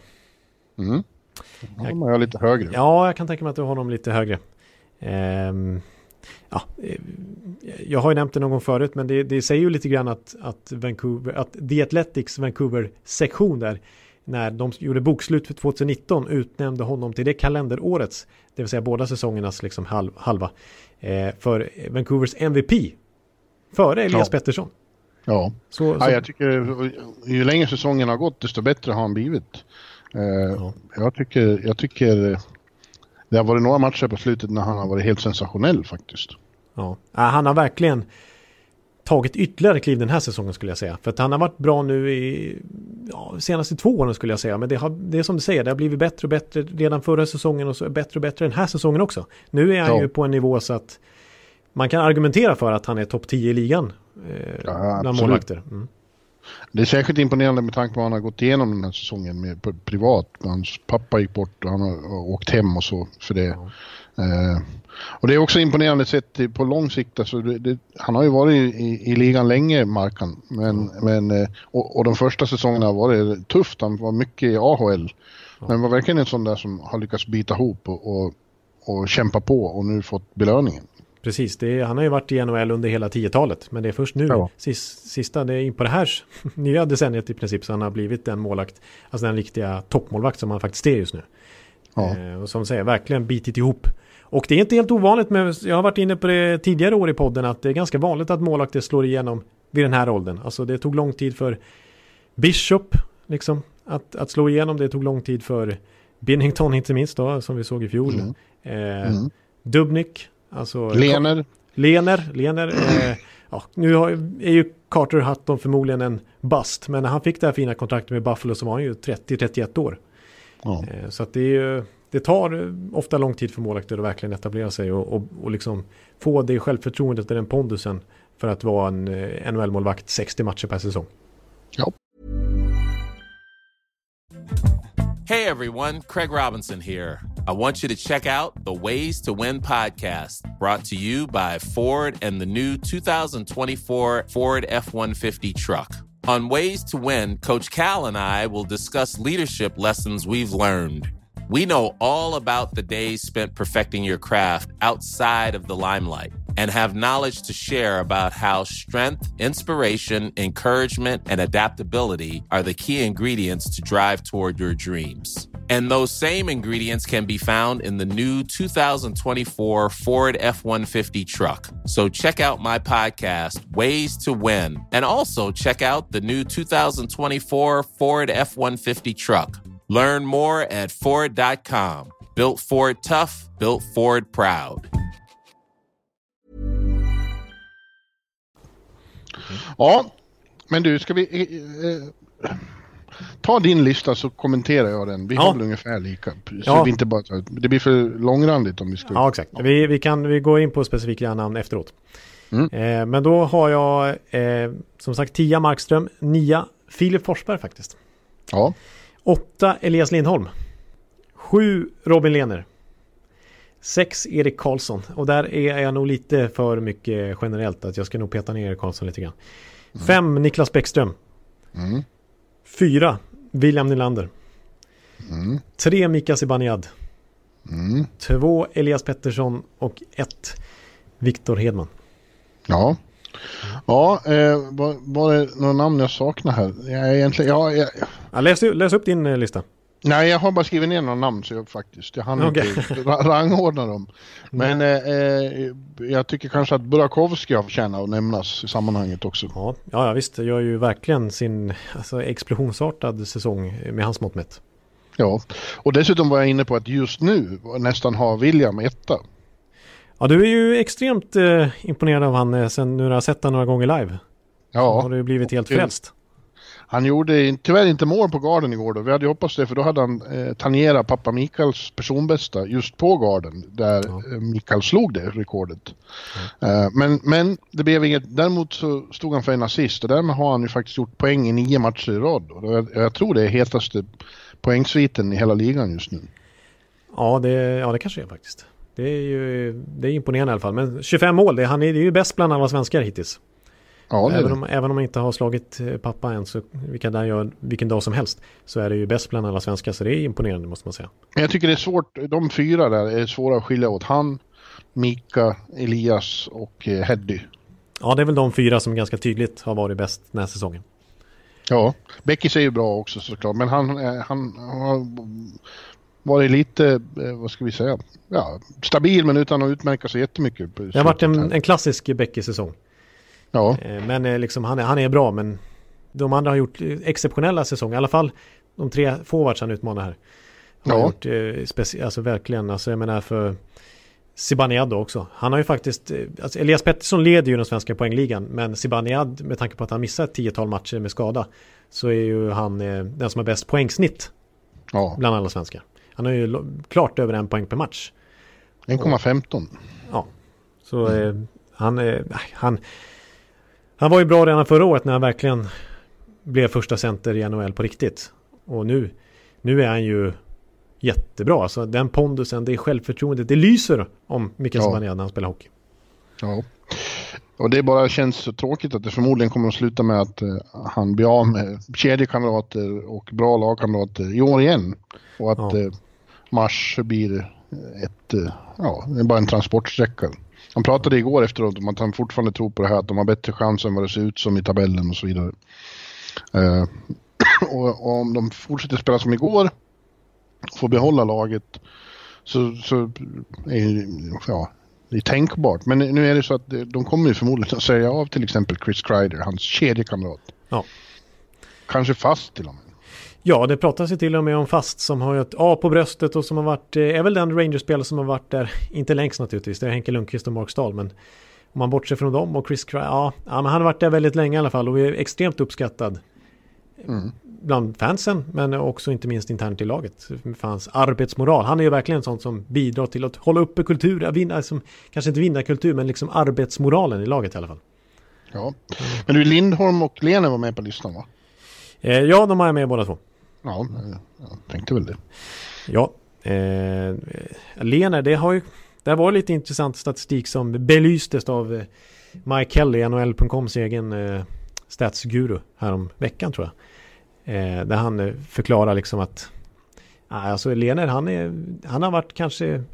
Jag har lite högre. Ja, jag kan tänka mig att du har honom lite högre. Jag har ju nämnt det någon gång förut, men det säger ju lite grann att The Athletics Vancouver-sektion där, när de gjorde bokslut för 2019 utnämnde honom till det kalenderårets, det vill säga båda säsongernas liksom halva, för Vancouvers MVP före Elias Pettersson. Ja. Så jag tycker ju längre säsongen har gått desto bättre har han blivit. Jag tycker det har varit några matcher på slutet när han har varit helt sensationell faktiskt. Ja, han har verkligen tagit ytterligare kliv den här säsongen skulle jag säga. För att han har varit bra nu i senaste 2 åren skulle jag säga. Men det är som du säger, det har blivit bättre och bättre redan förra säsongen och så bättre och bättre den här säsongen också. Nu är han ju på en nivå så att man kan argumentera för att han är topp 10 i ligan bland målvakter. Det är särskilt imponerande med tanke på att han har gått igenom den här säsongen med privat. Hans pappa gick bort och han har åkt hem och så för det. Och det är också imponerande sett på lång sikt. Alltså han har ju varit i ligan länge, Markan. Och de första säsongerna har varit tufft. Han var mycket i AHL. Men var verkligen en sån där som har lyckats bita ihop och kämpa på och nu fått belöningen. Precis, han har ju varit i NHL under hela 10-talet. Men det är först nu, sista, det är in på det här nya decenniet i princip, så han har blivit den målvakt, alltså den riktiga toppmålvakt som han faktiskt är just nu. Och som säger, verkligen bitit ihop. Och det är inte helt ovanligt, men jag har varit inne på det tidigare år i podden, att det är ganska vanligt att målvakter slår igenom vid den här åldern. Alltså det tog lång tid för Bishop liksom, att slå igenom. Det tog lång tid för Binnington inte minst då, som vi såg i fjol. Dubnyk. Alltså, Lener. Nu är ju Carter Hutton förmodligen en bust, men när han fick det här fina kontraktet med Buffalo så var han ju 30-31 år. Så att det tar ofta lång tid för målvakter att verkligen etablera sig och liksom få det självförtroendet och den pondusen för att vara en NHL-målvakt 60 matcher per säsong. Ja. Hey everyone, Craig Robinson here. I want you to check out the Ways to Win podcast, brought to you by Ford and the new 2024 Ford F-150 truck. On Ways to Win, Coach Cal and I will discuss leadership lessons we've learned. We know all about the days spent perfecting your craft outside of the limelight and have knowledge to share about how strength, inspiration, encouragement, and adaptability are the key ingredients to drive toward your dreams. And those same ingredients can be found in the new 2024 Ford F-150 truck. So check out my podcast, Ways to Win, and also check out the new 2024 Ford F-150 truck. Learn more at Ford.com. Built Ford tough, built Ford proud. Ja, men du, ska vi ta din lista så kommenterar jag den. Vi har väl ungefär lika. Så vi inte bara, det blir för långrandigt om vi ska... Ja, exakt. Vi går in på specifika namn efteråt. Men då har jag som sagt 10 Markström, 9 Filip Forsberg faktiskt. Ja. 8 Elias Lindholm. 7 Robin Lehner. 6 Erik Karlsson. Och där är jag nog lite för mycket generellt att jag ska nog peta ner Erik Karlsson lite grann. 5 Niklas Bäckström. 4 William Nylander. 3 Mika Zibanejad. 2 Elias Pettersson och 1 Victor Hedman. Ja. Ja, var det några namn jag saknar här? Läs upp din lista. Nej, jag har bara skrivit ner några namn så jag hann inte rangordna dem. Men jag tycker kanske att Burakovsky har förtjänat att nämnas i sammanhanget också. Ja, visst. Jag gör ju verkligen sin explosionsartad säsong med hans mått mätt. Ja, och dessutom var jag inne på att just nu nästan har William 1. Ja, du är ju extremt imponerad av han sen nu har jag sett han några gånger live. Ja. Så har du blivit helt frälst. Han gjorde tyvärr inte mål på Garden igår då. Vi hade ju hoppats det, för då hade han tangerat pappa Mikaels personbästa just på Garden där Mikael slog det rekordet. Men det blev inget. Däremot så stod han för en assist och därmed har han ju faktiskt gjort poäng i 9 matcher i rad. Och jag tror det är hetaste poängsviten i hela ligan just nu. Ja, det kanske är faktiskt. Det är imponerande i alla fall. Men 25 mål, det är ju bäst bland alla svenskar hittills. Ja, även om man inte har slagit pappa än, så vilken dag som helst, så är det ju bäst bland alla svenskar, så det är imponerande måste man säga. Jag tycker det är svårt, de 4 där är svåra att skilja åt. Han, Mika, Elias och Heddy. Ja, det är väl de 4 som ganska tydligt har varit bäst den här säsongen. Ja, Beckis är ju bra också såklart, men han har varit lite, vad ska vi säga, stabil men utan att utmärka sig jättemycket. Det har varit en klassisk Beckis-säsong. Ja. Men liksom han är bra, men de andra har gjort exceptionella säsonger. I alla fall de 3 forwards han utmanar här. Har gjort alltså verkligen, alltså jag menar för Zibanejad också. Han har ju faktiskt, alltså Elias Pettersson leder ju den svenska poängligan, men Zibanejad, med tanke på att han missar 10-tal matcher med skada, så är ju han den som har bäst poängsnitt bland alla svenskar. Han har ju klart över 1 poäng per match. 1,15. Ja. Så han var ju bra redan förra året när han verkligen blev första center i NHL på riktigt. Och nu är han ju jättebra. Alltså den pondusen, det är självförtroendet, det lyser om Mikael Zibanejad när han spelar hockey. Ja. Och det bara känns så tråkigt att det förmodligen kommer att sluta med att han blir av med kedjekamrater och bra lagkamrater i år igen. Och att mars blir det är bara en transportsträcka. Han pratade igår efteråt om att han fortfarande tror på det här, att de har bättre chans än vad det ser ut som i tabellen och så vidare. Och om de fortsätter spela som igår, får behålla laget, så är det är tänkbart. Men nu är det så att de kommer ju förmodligen att säga av till exempel Chris Kreider, hans kedjekamrat. Ja. Kanske fast till och med. Ja, det pratas ju till och med om Fast som har ett A på bröstet och som har varit, är väl den Rangers-spelare som har varit där, inte längst naturligtvis, det är Henke Lundqvist och Mark Stahl, men om man bortser från dem och Chris Kreider, men han har varit där väldigt länge i alla fall och är extremt uppskattad bland fansen, men också inte minst internt i laget för hans arbetsmoral. Han är ju verkligen sånt som bidrar till att hålla uppe kultur, kanske inte vinna kultur, men liksom arbetsmoralen i laget i alla fall. Ja, men du, Lindholm och Lehner var med på listan, va? Ja, de är med båda två. Ja, jag tänkte väl det. Ja, Lehner, det var lite intressant statistik som belystes av Mike Kelly, NHL.coms egen Statsguru här om veckan tror jag. Där han förklarar liksom att alltså Lehner han har varit kanske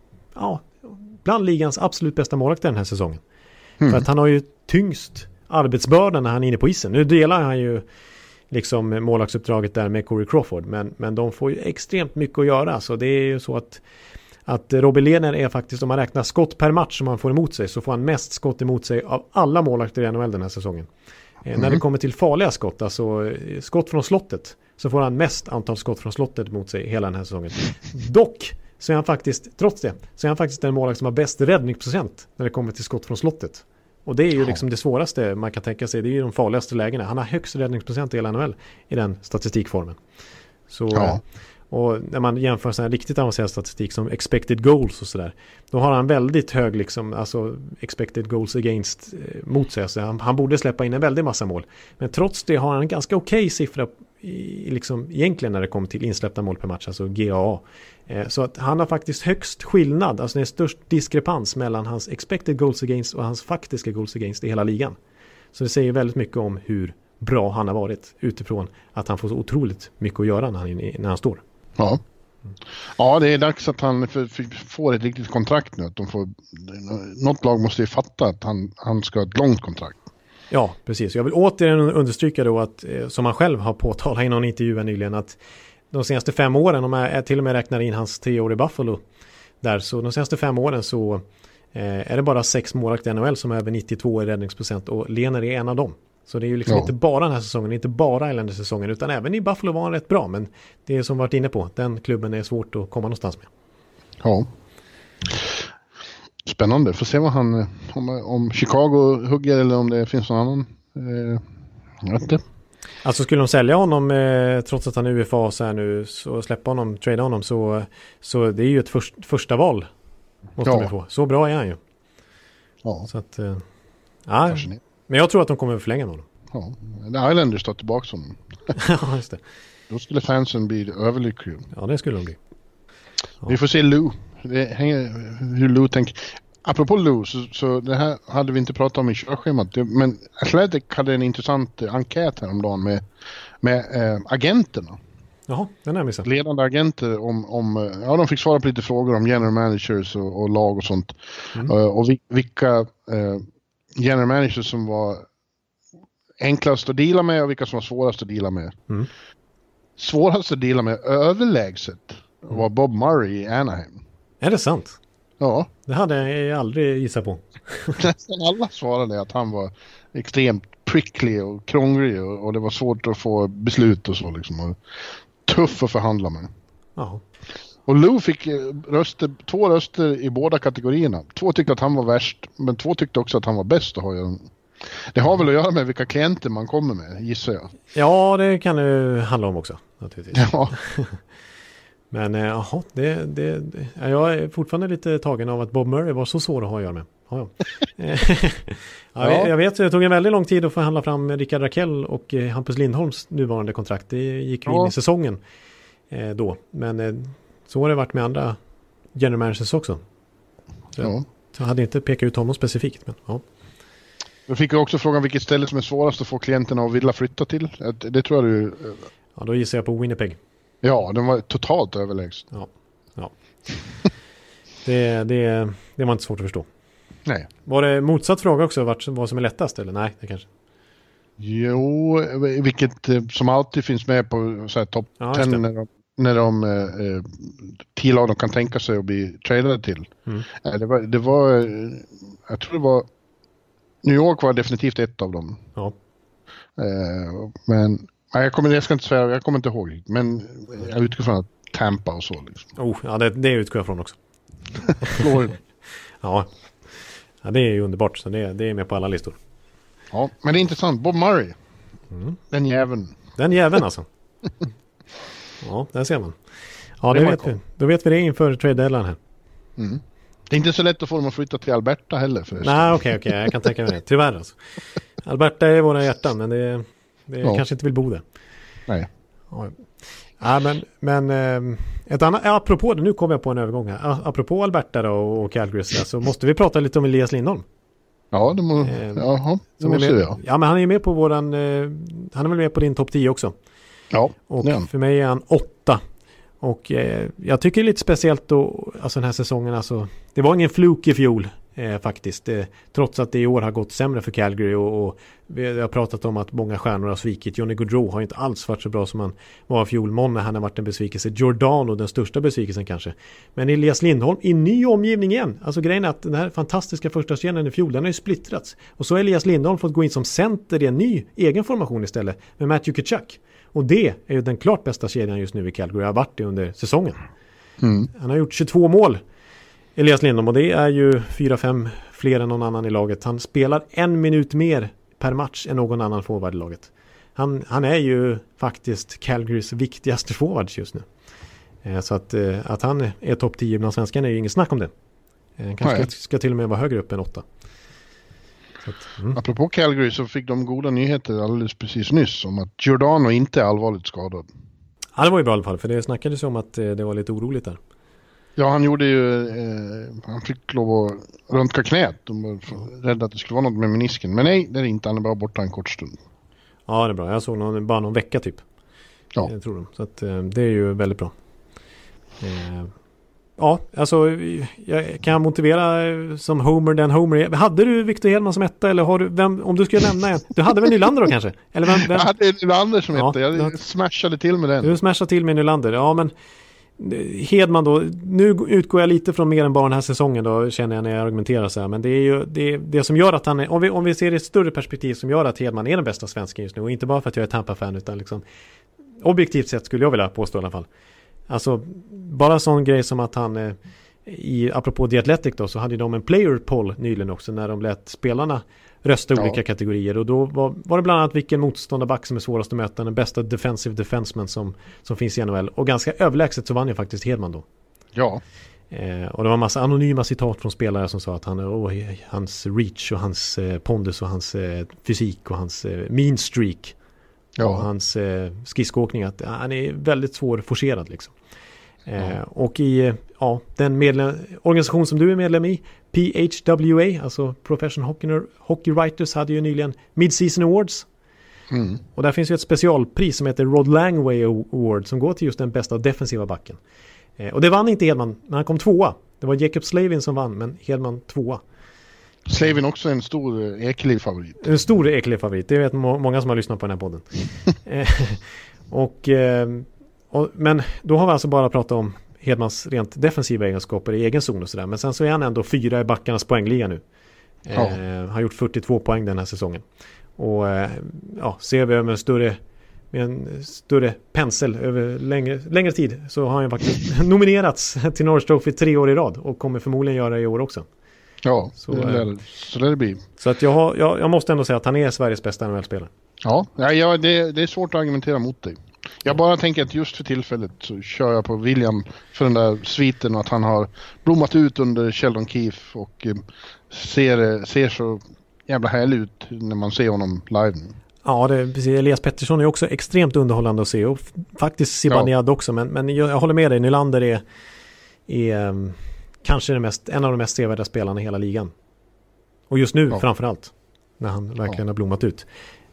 bland ligans absolut bästa målvakt den här säsongen. För att han har ju tyngst arbetsbördan när han är inne på isen. Nu delar han ju liksom målvaktsuppdraget där med Corey Crawford, men de får ju extremt mycket att göra, så det är ju så att Robin Lehner är faktiskt, om man räknar skott per match som han får emot sig, så får han mest skott emot sig av alla målvakter i NHL den här säsongen. När det kommer till farliga skott, alltså skott från slottet, så får han mest antal skott från slottet mot sig hela den här säsongen. Dock så är han faktiskt, trots det, så är han faktiskt den målvakt som har bäst räddningsprocent när det kommer till skott från slottet. Och det är ju liksom det svåraste man kan tänka sig. Det är ju de farligaste lägena. Han har högst räddningsprocent i hela NHL i den statistikformen. Så, och när man jämför sån här riktigt avancerad statistik som expected goals och sådär, då har han väldigt hög liksom, alltså expected goals against mot sig. Så han borde släppa in en väldigt massa mål. Men trots det har han en ganska okej siffra liksom, egentligen när det kommer till insläppta mål per match, alltså GAA. Så att han har faktiskt högst skillnad, alltså det är störst diskrepans mellan hans expected goals against och hans faktiska goals against i hela ligan. Så det säger väldigt mycket om hur bra han har varit utifrån att han får så otroligt mycket att göra när han står. Ja. Ja, det är dags att han får ett riktigt kontrakt nu. Att något lag måste ju fatta att han ska ha ett långt kontrakt. Ja, precis. Jag vill återigen understryka då att, som han själv har påtalat i någon intervju nyligen, att de senaste 5 åren, om jag till och med räknar in hans 3 år i Buffalo där, så de senaste 5 åren så är det bara 6 målvakter i NHL som är över 92 i räddningsprocent, och Lehner är en av dem. Så det är ju liksom inte bara den här säsongen, inte bara Islanders-säsongen, utan även i Buffalo var han rätt bra, men det är som varit inne på, den klubben är svårt att komma någonstans med. Ja. Spännande, får se vad han, om Chicago hugger eller om det finns någon annan. Jag vet inte. Alltså skulle de sälja honom trots att han är UFA så här nu, så släppa honom, trada honom, så det är ju ett första val måste de få. Så bra är han ju. Ja. Så att men jag tror att de kommer att förlänga honom. Ja, The Islanders tar tillbaka honom. Ja, just det. Då skulle fansen bli överlyckliga. Ja, det skulle de bli. Ja. Vi får se Lou. Det hänger hur Lou tänker. Apropå Lou, så det här hade vi inte pratat om i körschemat. Men Athletic hade en intressant enkät häromdagen med agenterna. Jaha, den är missat. Ledande agenter de fick svara på lite frågor om general managers och lag och sånt. Och vilka general managers som var enklast att deala med och vilka som var svårast att deala med. Svårast att deala med överlägset var Bob Murray i Anaheim. Är det sant? Ja. Det hade jag aldrig gissat på. Nästan alla svarade att han var extremt pricklig och krånglig och det var svårt att få beslut och så liksom. Och tuff att förhandla med. Ja. Och Lou fick 2 röster i båda kategorierna. 2 tyckte att han var värst, men 2 tyckte också att han var bäst att ha. Det har väl att göra med vilka klienter man kommer med, gissar jag. Ja, det kan det handla om också, naturligtvis. Ja. Men jag är fortfarande lite tagen av att Bob Murray var så svår att ha att göra med. Jag vet, det tog en väldigt lång tid att förhandla fram Rickard Rakell och Hampus Lindholms nuvarande kontrakt. Det gick ju in i säsongen då. Men så har det varit med andra general managers också. Så jag hade inte pekat ut honom specifikt. Men, ja. Jag fick också frågan vilket ställe som är svårast att få klienterna att vilja flytta till. Det tror jag du... Ja, då gissar jag på Winnipeg. Ja, den var totalt överlägsen. Ja. Det var inte svårt att förstå. Nej. Var det motsatt fråga också, vad som är lättast eller? Nej, det kanske. Jo, vilket som alltid finns med på så här topp 10 när de 10 lag de kan tänka sig att bli tradade till. Det var jag tror det var New York var definitivt ett av dem. Ja. Men jag kommer inte ihåg, men jag utgår från att Tampa och så liksom. Det utgår jag från också. Florida. Ja, det är ju underbart, så det är med på alla listor. Ja, men det är intressant. Bob Murray. Den jäveln alltså. Ja, där ser man. Ja, det vet vi. Då vet vi det inför trade deadline här. Det är inte så lätt att få dem att flytta till Alberta heller förresten. Nej, okej. Jag kan tänka mig det. Tyvärr alltså. Alberta är våra hjärtan, men det kanske inte vill bo där. Nej. Ja, men ett annat, apropå det, nu kommer jag på en övergång här. Apropå Alberta då och Calgary, så måste vi prata lite om Elias Lindholm. Ja, det måste vi ha. Ja, men han är ju med på våran... han är väl med på din topp 10 också. Ja, och för mig är han 8. Och jag tycker det är lite speciellt då, alltså den här säsongen, alltså, det var ingen fluk i fjol faktiskt. Trots att det i år har gått sämre för Calgary och vi har pratat om att många stjärnor har svikit. Johnny Gaudreau har inte alls varit så bra som han var i fjol. Monne, han har varit en besvikelse. Giordano, den största besvikelsen kanske. Men Elias Lindholm i ny omgivning igen. Alltså grejen är att den här fantastiska första scenen i fjol, den har ju splittrats. Och så har Elias Lindholm fått gå in som center i en ny egen formation istället med Matthew Tkachuk. Och det är ju den klart bästa kedjan just nu i Calgary. Har varit det under säsongen. Han har gjort 22 mål, Elias Lindholm, och det är ju 4-5 fler än någon annan i laget. Han spelar 1 minut mer per match än någon annan forward i laget. Han är ju faktiskt Calgarys viktigaste forward just nu. Så att han är topp 10 bland svenskarna är ju inget snack om det. Han kanske ska till och med vara högre upp än 8. Apropå Calgary så fick de goda nyheter alldeles precis nyss om att Giordano inte är allvarligt skadad. Ja, det var ju bra i alla fall, för det snackades om att det var lite oroligt där. Ja, han gjorde ju... han fick lov att röntga knät. De var rädda att det skulle vara något med menisken. Men nej, det är inte. Han är bara borta en kort stund. Ja, det är bra. Jag såg bara någon vecka typ. Ja. Jag tror de. Så att, det är ju väldigt bra. Ja, alltså kan jag motivera som Homer den Homer. Hade du Victor Hedman som etta, eller har du om du skulle nämna en? Du hade väl Nylander då kanske? Eller vem? Jag hade Nylander som etta. Jag smashade till med den. Du smashade till med Nylander. Ja, men Hedman då, nu utgår jag lite från mer än bara den här säsongen då, känner jag när jag argumenterar så här, men det är ju det som gör att han är, om vi ser ett större perspektiv som gör att Hedman är den bästa svensken just nu, och inte bara för att jag är Tampa-fan, utan liksom objektivt sett skulle jag vilja påstå i alla fall. Alltså bara sån grej som att han apropå The Athletic då, så hade de en player poll nyligen också när de lät spelarna rösta olika kategorier, och då var det bland annat vilken motståndarback som är svårast att möta, den bästa defensive defenseman som finns i NHL, och ganska överlägset så vann ju faktiskt Hedman då. Ja. Och det var en massa anonyma citat från spelare som sa att hans reach och hans pondus och hans fysik och hans mean streak och hans skridskoåkning, att han är väldigt svårforcerad liksom. Och i den organisation som du är medlem i, PHWA, alltså Professional Hockey Writers, hade ju nyligen Mid-Season Awards. Och där finns ju ett specialpris som heter Rod Langway Award som går till just den bästa defensiva backen. Och det vann inte Hedman, men han kom 2:a. Det var Jacob Slavin som vann, men Hedman 2:a. Slavin också en stor Ekeliv-favorit. En stor Ekeliv-favorit, det vet många som har lyssnat på den här podden. Men då har vi alltså bara pratat om Hedmans rent defensiva egenskaper i egen zon och sådär. Men sen så är han ändå 4 i backarnas poängliga nu. Har gjort 42 poäng den här säsongen. Och ser vi med en större pensel över längre tid, så har han faktiskt nominerats till Norris Trophy 3 år i rad och kommer förmodligen göra i år också. Ja, så lär det bli. Så att jag måste ändå säga att han är Sveriges bästa NHL-spelare. Ja, det är svårt att argumentera mot dig. Jag bara tänker att just för tillfället så kör jag på William för den där sviten, och att han har blommat ut under Sheldon Keefe och ser så jävla härlig ut när man ser honom live nu. Ja, precis. Elias Pettersson är också extremt underhållande att se, och faktiskt Zibanejad också, men jag håller med dig, Nylander är kanske en av de mest sevärda spelarna i hela ligan. Och just nu framförallt, när han verkligen har blommat ut.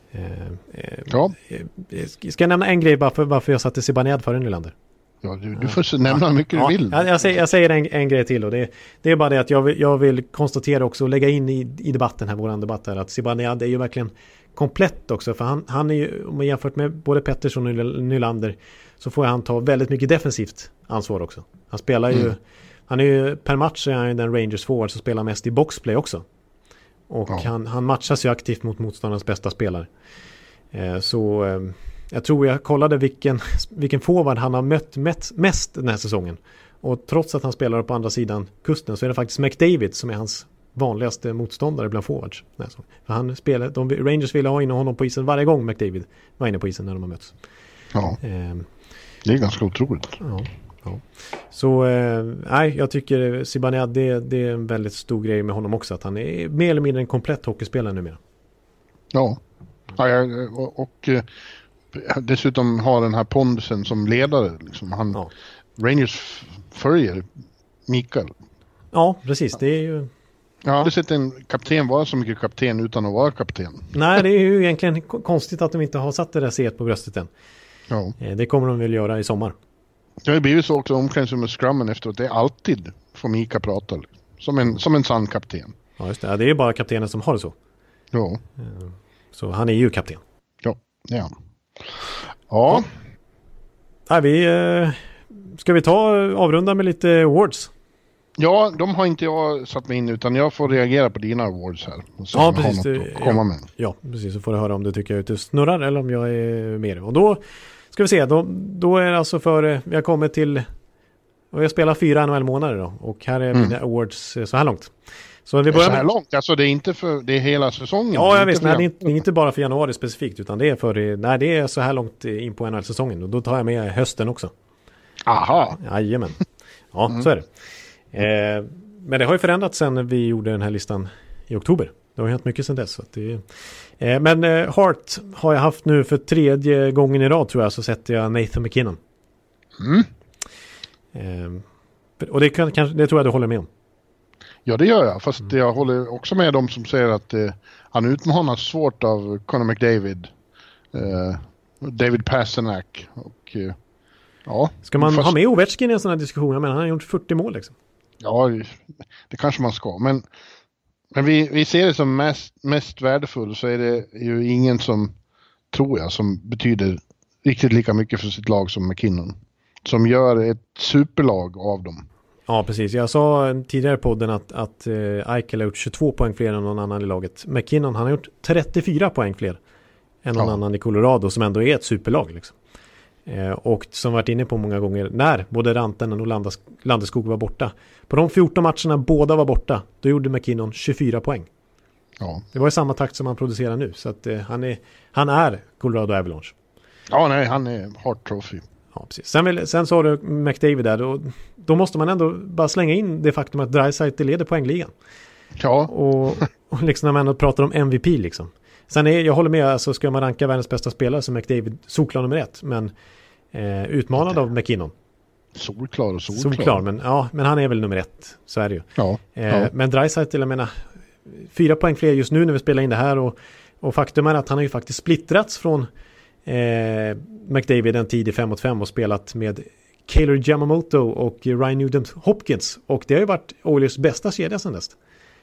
Ska jag nämna en grej bara för varför jag satte Zibanejad före Nylander? Ja, du får nämna hur mycket du vill. Jag säger en grej till, och det är bara det att jag vill konstatera också och lägga in i debatten här, våran debatt här, att Zibanejad är ju verkligen komplett också, för han är ju, om man jämfört med både Pettersson och Nylander, så får han ta väldigt mycket defensivt ansvar också. Han spelar ju han är ju per match, så är han ju den Rangers forward som spelar mest i boxplay också. Och han matchas ju aktivt mot motståndarens bästa spelare. Så jag tror jag kollade vilken forward han har mött mest den här säsongen. Och trots att han spelar på andra sidan kusten, så är det faktiskt McDavid som är hans vanligaste motståndare bland forwards. För han Rangers ville ha in honom på isen varje gång McDavid var inne på isen när de har mötts. Ja, det är ganska otroligt. Ja. Så jag tycker Zibanejad, det är en väldigt stor grej med honom också, att han är mer eller mindre en komplett hockeyspelare numera. Och dessutom har den här pondusen som ledare liksom. Rangers följer Mikael. Ja, precis. Det är ju Jag har aldrig sett en kapten vara så mycket kapten utan att vara kapten. Nej, det är ju egentligen konstigt att de inte har satt det där C på bröstet än. Ja. Det kommer de väl göra i sommar. Det har blivit så också omklädningsrum med scrummen efteråt. Det är alltid får Mika prata som en sann kapten. Ja, just det. Ja, det är ju bara kaptenen som har det så. Ja. Så han är ju kapten. Ja, det är han. Ja. Nej, ska vi avrunda med lite awards? Ja, de har inte jag satt mig in utan jag får reagera på dina awards här. Så Ja, precis. har något att komma med. Ja, precis. Så får du höra om du tycker jag är ute och snurrar eller om jag är med. Och då ska vi se. Då är det alltså vi har kommit till... Och jag spelar 4 NHL-månader då. Och här är mina awards så här långt. Så vi börjar så här långt? Alltså det är inte det är hela säsongen? Ja, jag visst. Nej, det är inte bara för januari specifikt. Utan det är det är så här långt in på NHL-säsongen. Och då tar jag med hösten också. Aha. Jajamän. Ja, så är det. Men det har ju förändrats sen vi gjorde den här listan i oktober. Det har hänt mycket sedan dess. Så att men Hart har jag haft nu för 3:e gången i rad tror jag. Så sätter jag Nathan MacKinnon. Och det tror jag du håller med om. Ja, det gör jag. Fast jag håller också med dem som säger att han utmanas svårt av Connor McDavid. David Pasternak. Och, ja. Ska man ha med Ovechkin i en sån här diskussion? Jag menar, han har gjort 40 mål liksom. Ja, det kanske man ska. Men vi ser det som mest värdefull så är det ju ingen som, tror jag, som betyder riktigt lika mycket för sitt lag som MacKinnon. Som gör ett superlag av dem. Ja, precis. Jag sa tidigare i podden att Eichel har gjort 22 poäng fler än någon annan i laget. MacKinnon, han har gjort 34 poäng fler än någon annan i Colorado som ändå är ett superlag liksom. Och som varit inne på många gånger när både Rantanen och Landeskog var borta. På de 14 matcherna båda var borta, då gjorde MacKinnon 24 poäng. Ja. Det var i samma takt som han producerar nu. Så att han är Colorado Avalanche. Ja, nej, han är Hart Trophy. Ja, precis. Sen så har du McDavid där. Då måste man ändå bara slänga in det faktum att Draisaitl leder poängligan. Ja. Och liksom när man ändå pratar om MVP liksom. Sen jag håller med, alltså ska man ranka världens bästa spelare så McDavid solklar nummer 1. Men utmanad av MacKinnon. Solklar, men han är väl nummer 1. Så är det ju. Ja. Men Draisaitl, jag menar 4 poäng fler just nu när vi spelar in det här. Och faktum är att han har ju faktiskt splittrats från McDavid en tid i 5-mot-5 och spelat med Kaylor Yamamoto och Ryan Nugent-Hopkins. Och det har ju varit Oilers bästa kedja sedan dess.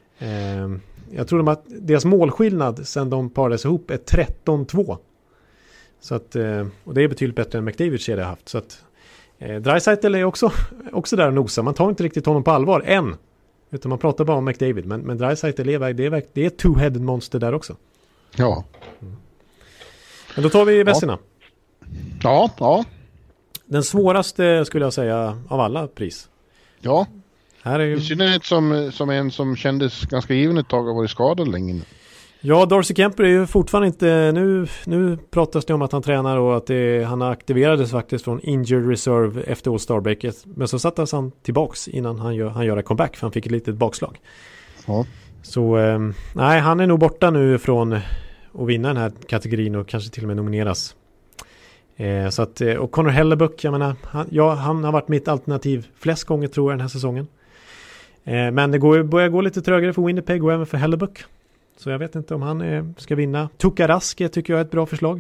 Jag tror att deras målskillnad sen de parades ihop är 13-2. Så att, och det är betydligt bättre än McDavids kedja har haft. Så att Draisaitl är också där och nosar. Man tar inte riktigt honom på allvar än. Utan man pratar bara om McDavid. Men Draisaitl det är ett two-headed monster där också. Ja. Men då tar vi vässorna. Ja. Den svåraste skulle jag säga av alla pris. Ja. Här är ju... I synnerhet som en som kändes ganska given ett tag och varit skadad länge. Ja, Darcy Kemper är ju fortfarande inte... Nu pratas det om att han tränar och att han aktiverades faktiskt från injured reserve efter All-Star-breaket. Men så sattes han tillbaks innan han gör en comeback för han fick ett litet bakslag. Ja. Så nej, han är nog borta nu från att vinna den här kategorin och kanske till och med nomineras. Så att, och Connor Hellebuck, jag menar, han har varit mitt alternativ flest gånger tror jag den här säsongen. Men det börjar gå lite trögare för Winnipeg och även för Hellebuck. Så jag vet inte om han ska vinna. Tuukka Rask tycker jag är ett bra förslag.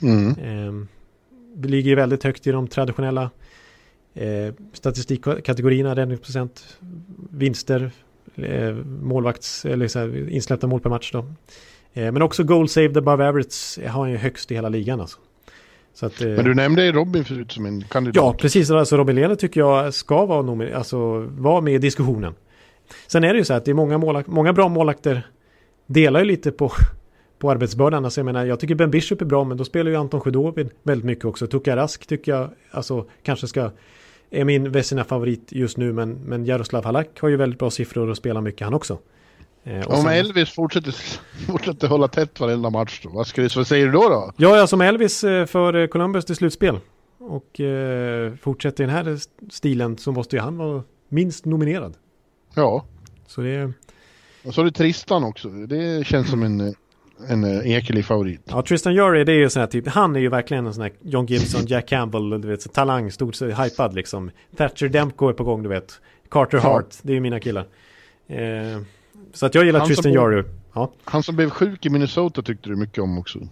Vi ligger väldigt högt i de traditionella statistikkategorierna, räddningsprocent, vinster, målvakts eller så här, insläppta mål per match då. Men också goal saved above average har han ju högst i hela ligan alltså. Så att, men du nämnde Robin förut som en kandidat. Ja, precis. Alltså Robin Lehner tycker jag ska vara med i diskussionen. Sen är det ju så att det är många bra målakter delar ju lite på arbetsbördan. Alltså jag tycker Ben Bishop är bra, men då spelar ju Anton Khudobin väldigt mycket också. Tuukka Rask tycker jag alltså kanske är min Vezina-favorit just nu, men Jaroslav Halak har ju väldigt bra siffror och spelar mycket han också. Om Elvis fortsätter hålla tätt varenda match då, vad säger du då? Ja, som Elvis för Columbus till slutspel och fortsätter i den här stilen så måste ju han vara minst nominerad. Ja. Så det... Och så är det Tristan också. Det känns som en ekelig favorit. Ja, Tristan Jarry, det är ju sån här typ, han är ju verkligen en sån här John Gibson, Jack Campbell, du vet, så talang, stort så hypad liksom. Thatcher Demko är på gång, du vet. Carter Hart, det är ju mina killar. Så att jag gillar Tristan Jarry. Ja. Han som blev sjuk i Minnesota tyckte du mycket om också.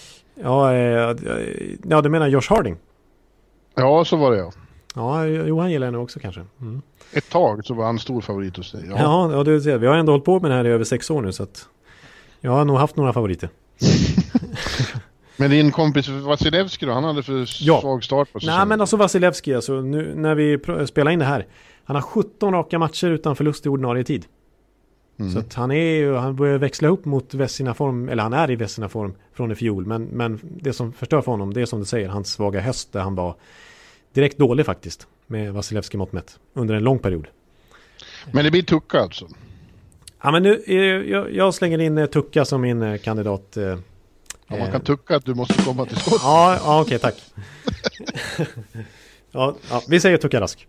Ja, du menar Josh Harding? Ja, så var det ja. Ja, jo, han gillar henne också kanske. Mm. Ett tag så var han stor favorit hos dig. Ja, du ser, vi har ändå hållit på med det här i över 6 år nu, så att jag har nog haft några favoriter. Men din kompis Vasilevski då, han hade för svag start på säsongen. Nej, men alltså Vasilevski, alltså, nu när vi spelar in det här, han har 17 raka matcher utan förlust i ordinarie tid. Så att han börjar växla upp mot Vesina-form, eller han är i Vesina-form från i fjol, men det som förstör för honom, det är som du säger, hans svaga höst där han var direkt dålig faktiskt med Vasilevski mått mätt under en lång period. Men det blir Tucka alltså? Ja, men nu, jag slänger in Tucka som min kandidat. Man kan tucka att du måste komma till skott. Ja, okej, tack. ja, vi säger Tucka Rask.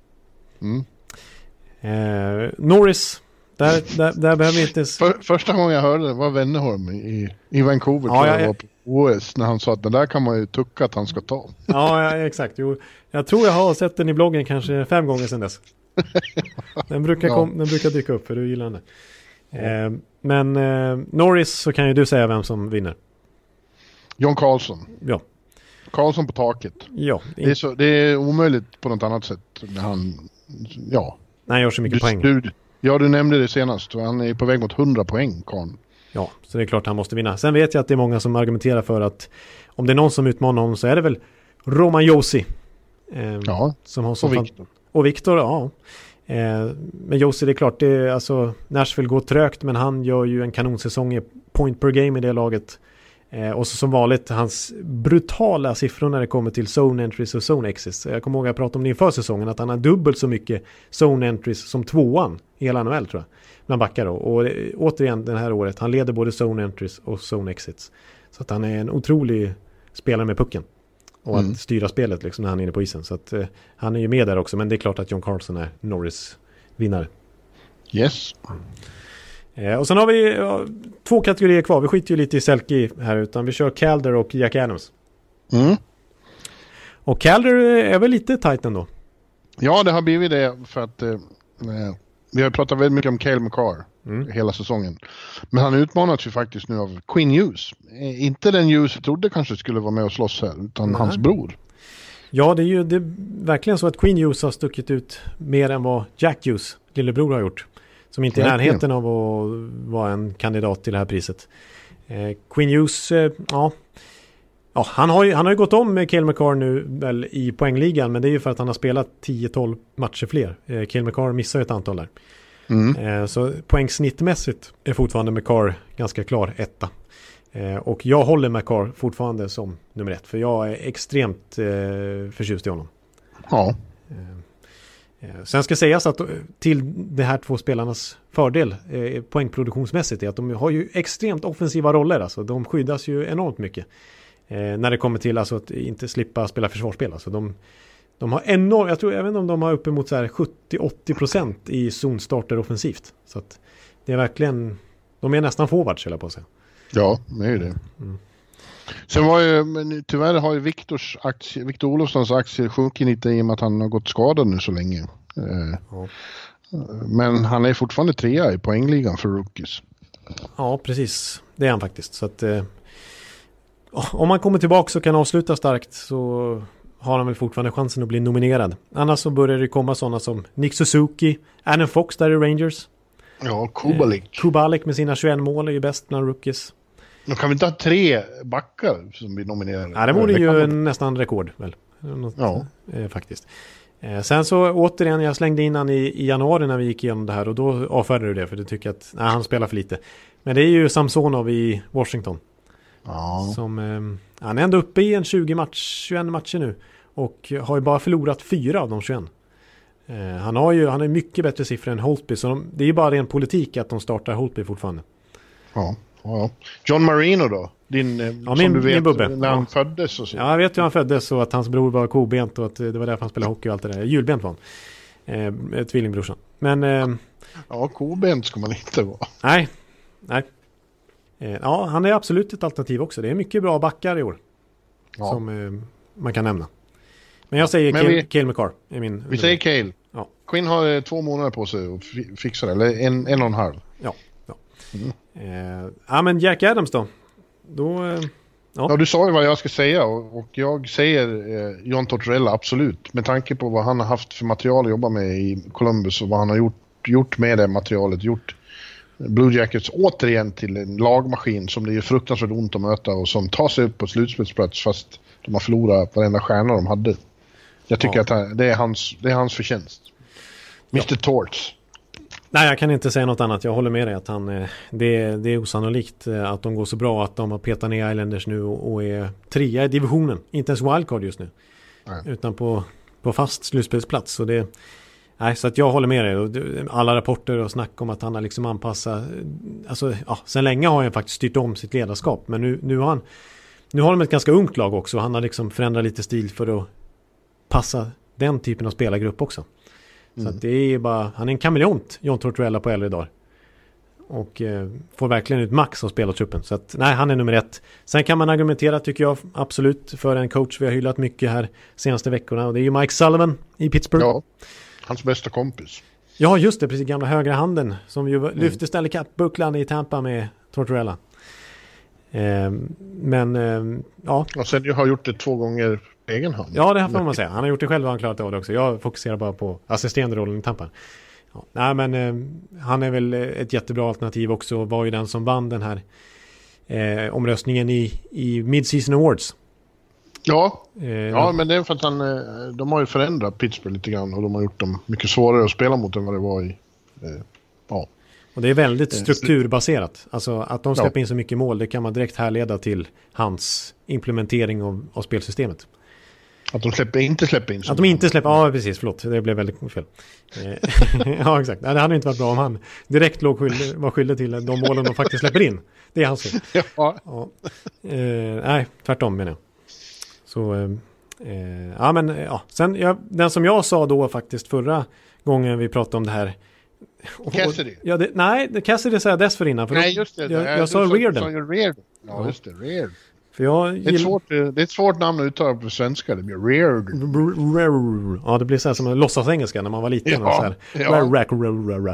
Norris, där behöver vi inte... Första gången jag hörde det var Wennerholm i Vancouver, tror jag var på OS, när han sa att den där kan man ju tucka att han ska ta. Ja, exakt. Jo, jag tror jag har sett den i bloggen kanske 5 gånger sedan dess. Den brukar dyka upp, för du gillar den. Men Norris, så kan ju du säga vem som vinner. John Carlson. Ja. Carlson på taket. Ja. Det är omöjligt på något annat sätt när han... Ja. Nej, han gör så mycket poäng. Du nämnde det senast. Han är på väg mot 100 poäng, Karn. Ja, så det är klart han måste vinna. Sen vet jag att det är många som argumenterar för att om det är någon som utmanar honom så är det väl Roman Josi. Som har och Victor, ja. Men Josi, det är klart, alltså, Nashville går trögt, men han gör ju en kanonsäsong i point per game i det laget. Och så som vanligt, hans brutala siffror när det kommer till zone entries och zone exits. Jag kommer ihåg att jag pratade om det inför säsongen, att han har dubbelt så mycket zone entries som 2:an i hela NHL, tror jag, bland backar då. Och återigen det här året, han leder både zone entries och zone exits. Så att han är en otrolig spelare med pucken. Och att styra spelet liksom, när han är inne på isen. Så att han är ju med där också, men det är klart att John Carlson är Norris vinnare. Yes. Och sen har vi 2 kategorier kvar. Vi skiter ju lite i Selke här, utan vi kör Calder och Jack Adams. Och Calder är väl lite tajt ändå? Ja, det har blivit det, för att vi har pratat väldigt mycket om Cale Makar hela säsongen. Men han utmanats ju faktiskt nu av Quinn Hughes. Inte den Hughes vi trodde kanske skulle vara med och slåss här, utan hans bror. Ja, det är verkligen så att Quinn Hughes har stuckit ut mer än vad Jack Hughes, lillebror, har gjort. Som inte är i närheten av att vara en kandidat till det här priset. Quinn Hughes, han har ju gått om med Cale Makar nu väl i poängligan, men det är ju för att han har spelat 10-12 matcher fler. Cale Makar missar ju ett antal där. Så poängsnittmässigt är fortfarande Makar ganska klar etta. Och jag håller Makar fortfarande som nummer 1, för jag är extremt förtjust i honom. Ja. Sen ska sägas att till de här 2 spelarnas fördel poängproduktionsmässigt är att de har ju extremt offensiva roller. Alltså, de skyddas ju enormt mycket när det kommer till alltså, att inte slippa spela försvarsspel. Alltså, de har enormt, jag tror även om de har uppemot så här 70-80% i zonstarter offensivt. Så att det är verkligen, de är nästan forwards, eller på att säga. Ja, det är ju det. Sen var ju, men tyvärr har ju Victor Olofssons aktier sjunkit lite i och med att han har gått skadad nu så länge. Men han är fortfarande 3 i poängligan för rookies. Ja, precis. Det är han faktiskt. Så att om man kommer tillbaka och kan avsluta starkt, så har han väl fortfarande chansen att bli nominerad. Annars så börjar det komma sådana som Nick Suzuki, Adam Fox där i Rangers. Ja, Kubalik. Kubalik med sina 21 mål är ju bäst bland rookies. Då kan vi inte ha 3 backar som blir nominerade. Ja, det vore ju nästan rekord väl. Faktiskt. Sen så återigen, jag slängde in han i januari när vi gick igenom det här, och då avfärdade du det, för du tycker att han spelar för lite. Men det är ju Samsonov i Washington. Ja. Som, han är ändå uppe i 21 matcher nu, och har ju bara förlorat 4 av de 21. Han har mycket bättre siffror än Holtby, så det är ju bara ren politik att de startar Holtby fortfarande. Ja. John Marino då? Min bubbe. När han föddes och så. Ja, jag vet hur han föddes, och att hans bror var kobent, och att det var därför han spelade hockey och allt det där. Hjulbent var han. Tvillingbrorsan. Men kobent ska man inte vara. Nej. Han är absolut ett alternativ också. Det är mycket bra backar i år. Ja. Som man kan nämna. Men jag säger Cale Makar är min. Vi säger Cale. Ja. Quinn har 2 månader på sig att fixa det, eller en och en halv. Ja. Ja, men Jack Adams då? Ja, du sa ju vad jag ska säga och jag säger John Tortorella absolut. Med tanke på vad han har haft för material att jobba med i Columbus och vad han har gjort med det materialet. Gjort Blue Jackets återigen till en lagmaskin som det är fruktansvärt ont att möta och som tar sig upp på slutspelsplats fast de har förlorat varenda stjärna de hade. Jag tycker att det är hans förtjänst. Mr. Torts. Nej, jag kan inte säga något annat. Jag håller med dig att det är osannolikt att de går så bra att de har petat ner Islanders nu och är 3 i divisionen. Inte ens wildcard just nu. Nej. Utan på fast slutspelsplats. Så så att jag håller med dig. Alla rapporter och snack om att han har liksom anpassat. Alltså, sen länge har han faktiskt styrt om sitt ledarskap. Men nu har de ett ganska ungt lag också. Han har liksom förändrat lite stil för att passa den typen av spelargrupp också. Så att det är bara, han är en kameleont, John Tortorella på äldre dagar. Och får verkligen ut max av spelartruppen. Så att nej, han är nummer 1. Sen kan man argumentera, tycker jag, absolut för en coach vi har hyllat mycket här senaste veckorna. Och det är ju Mike Sullivan i Pittsburgh. Ja, hans bästa kompis. Ja, just det, precis, gamla högra handen som ju lyfte Stanley Cup-bucklan i Tampa med Tortorella. Ja. Och sen har gjort det 2 gånger på egen hand. Ja, det här får man säga. Han har gjort det själv och han klarat av det också. Jag fokuserar bara på assisterande rollen i Tampa. Ja, nej, men han är väl ett jättebra alternativ också. Var ju den som vann den här omröstningen i Mid-Season Awards. Ja, men det är för att de har ju förändrat Pittsburgh lite grann och de har gjort dem mycket svårare att spela mot än vad det var i. Och det är väldigt strukturbaserat. Alltså att de släpper in så mycket mål, det kan man direkt härleda till hans implementering av spelsystemet. Att de inte släpper in. Att de inte släpper, ja precis, förlåt. Det blev väldigt fel. Ja, exakt. Nej, det hade inte varit bra om han direkt var skyldig till de målen de faktiskt släpper in. Det är hans fel. Ja. Nej, tvärtom menar jag. Så, sen, den som jag sa då faktiskt förra gången vi pratade om det här. Cassidy? Cassidy sa jag dessförinnan. För nej, just det. Jag sa Reardon. Ja, just det. Reardon. För det är ett svårt namn att uttala på svenska. Det blir Reardon. Ja, det blir så här som en låtsasengelska när man var liten. Ja. Så här.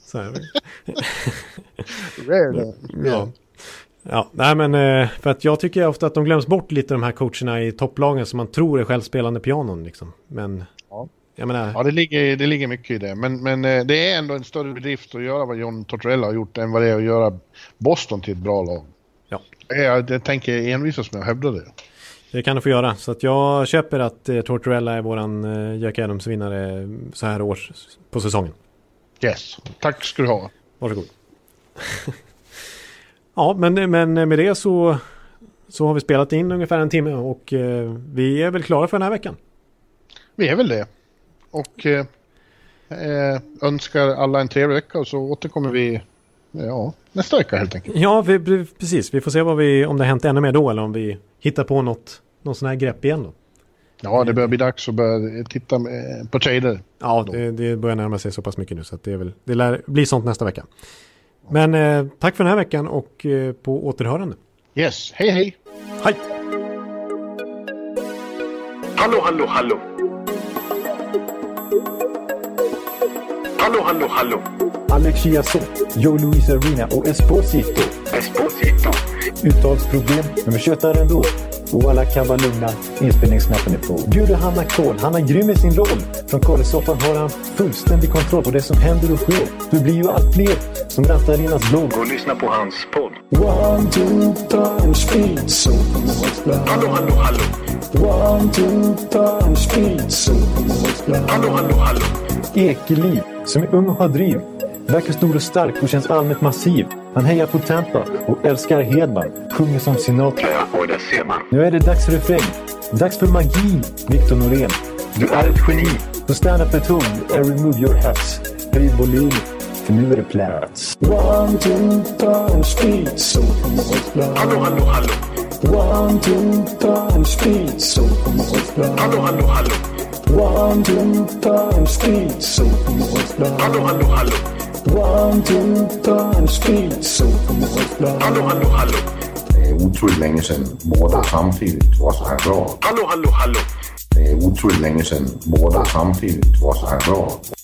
Reardon. Ja. Ja, nej men för att jag tycker ofta att de glöms bort lite de här coacherna i topplagen som man tror är självspelande pianon liksom. Men jag menar... Ja, det ligger mycket i det. Men det är ändå en större bedrift att göra vad John Tortorella har gjort än vad det är att göra Boston till ett bra lag. Ja. Jag tänker envisas med att hävda det. Det kan du få göra. Så att jag köper att Tortorella är våran Jack Adams-vinnare så här års på säsongen. Yes, tack ska du ha. Varsågod. Ja, men med det så har vi spelat in ungefär en timme och vi är väl klara för den här veckan. Vi är väl det. Och önskar alla en trevlig vecka och så återkommer vi nästa vecka helt enkelt. Ja, precis. Vi får se om det har hänt ännu mer då eller om vi hittar på någon sån här grepp igen då. Ja, det börjar bli dags att börja titta på trader. Ja, det börjar närma sig så pass mycket nu så att det lär bli sånt nästa vecka. Men tack för den här veckan och på återhörande. Yes, hej hej. Hej. Hallå, hallå, hallå. Hallå, hallå, hallå. Alex Chiazot, Joe Luis Arena och Esposito. Uttalsproblem, men vi tjötar ändå. Och alla kan vara lugna, inspelningsknappen är på. Bjuder Hanna Kohl, han är grym i sin roll. Från Kålesoffan har han fullständig kontroll på det som händer och sker. Du blir ju allt fler som rattar in hans blogg. Och lyssna på hans podd. 1, 2, 3, speed, so. Hallå, hallå, hallå. 1, 2, 3, speed, so. Hallå, hallå, hallå. Ekeliv, som är ung och har driv. Verkar stor och stark och känns allmänt massiv. Han hejar på Tampa och älskar Hedman. Sjunger som Sinatra. Ja, och det ser man. Nu är det dags för refräng. Dags för magi, Victor Norén. Du är ett geni. Så stand up at home and remove your hats. Höj volym, för nu är det plats. 1, 2, 3, speed, so. Hallå, hallå, hallå. 1, 2, 3, speed, so. Hallå, hallå, hallå. 1, 2, 3, speed, so. Hallå, hallå, hallå. 1, 2, 3, speed, so. Hallå, hallå, hallå. Det är otroligt länge sedan båda samtidigt var så här bra. Hallå, hallå, hallå. Det är otroligt länge sedan båda samtidigt var så här bra.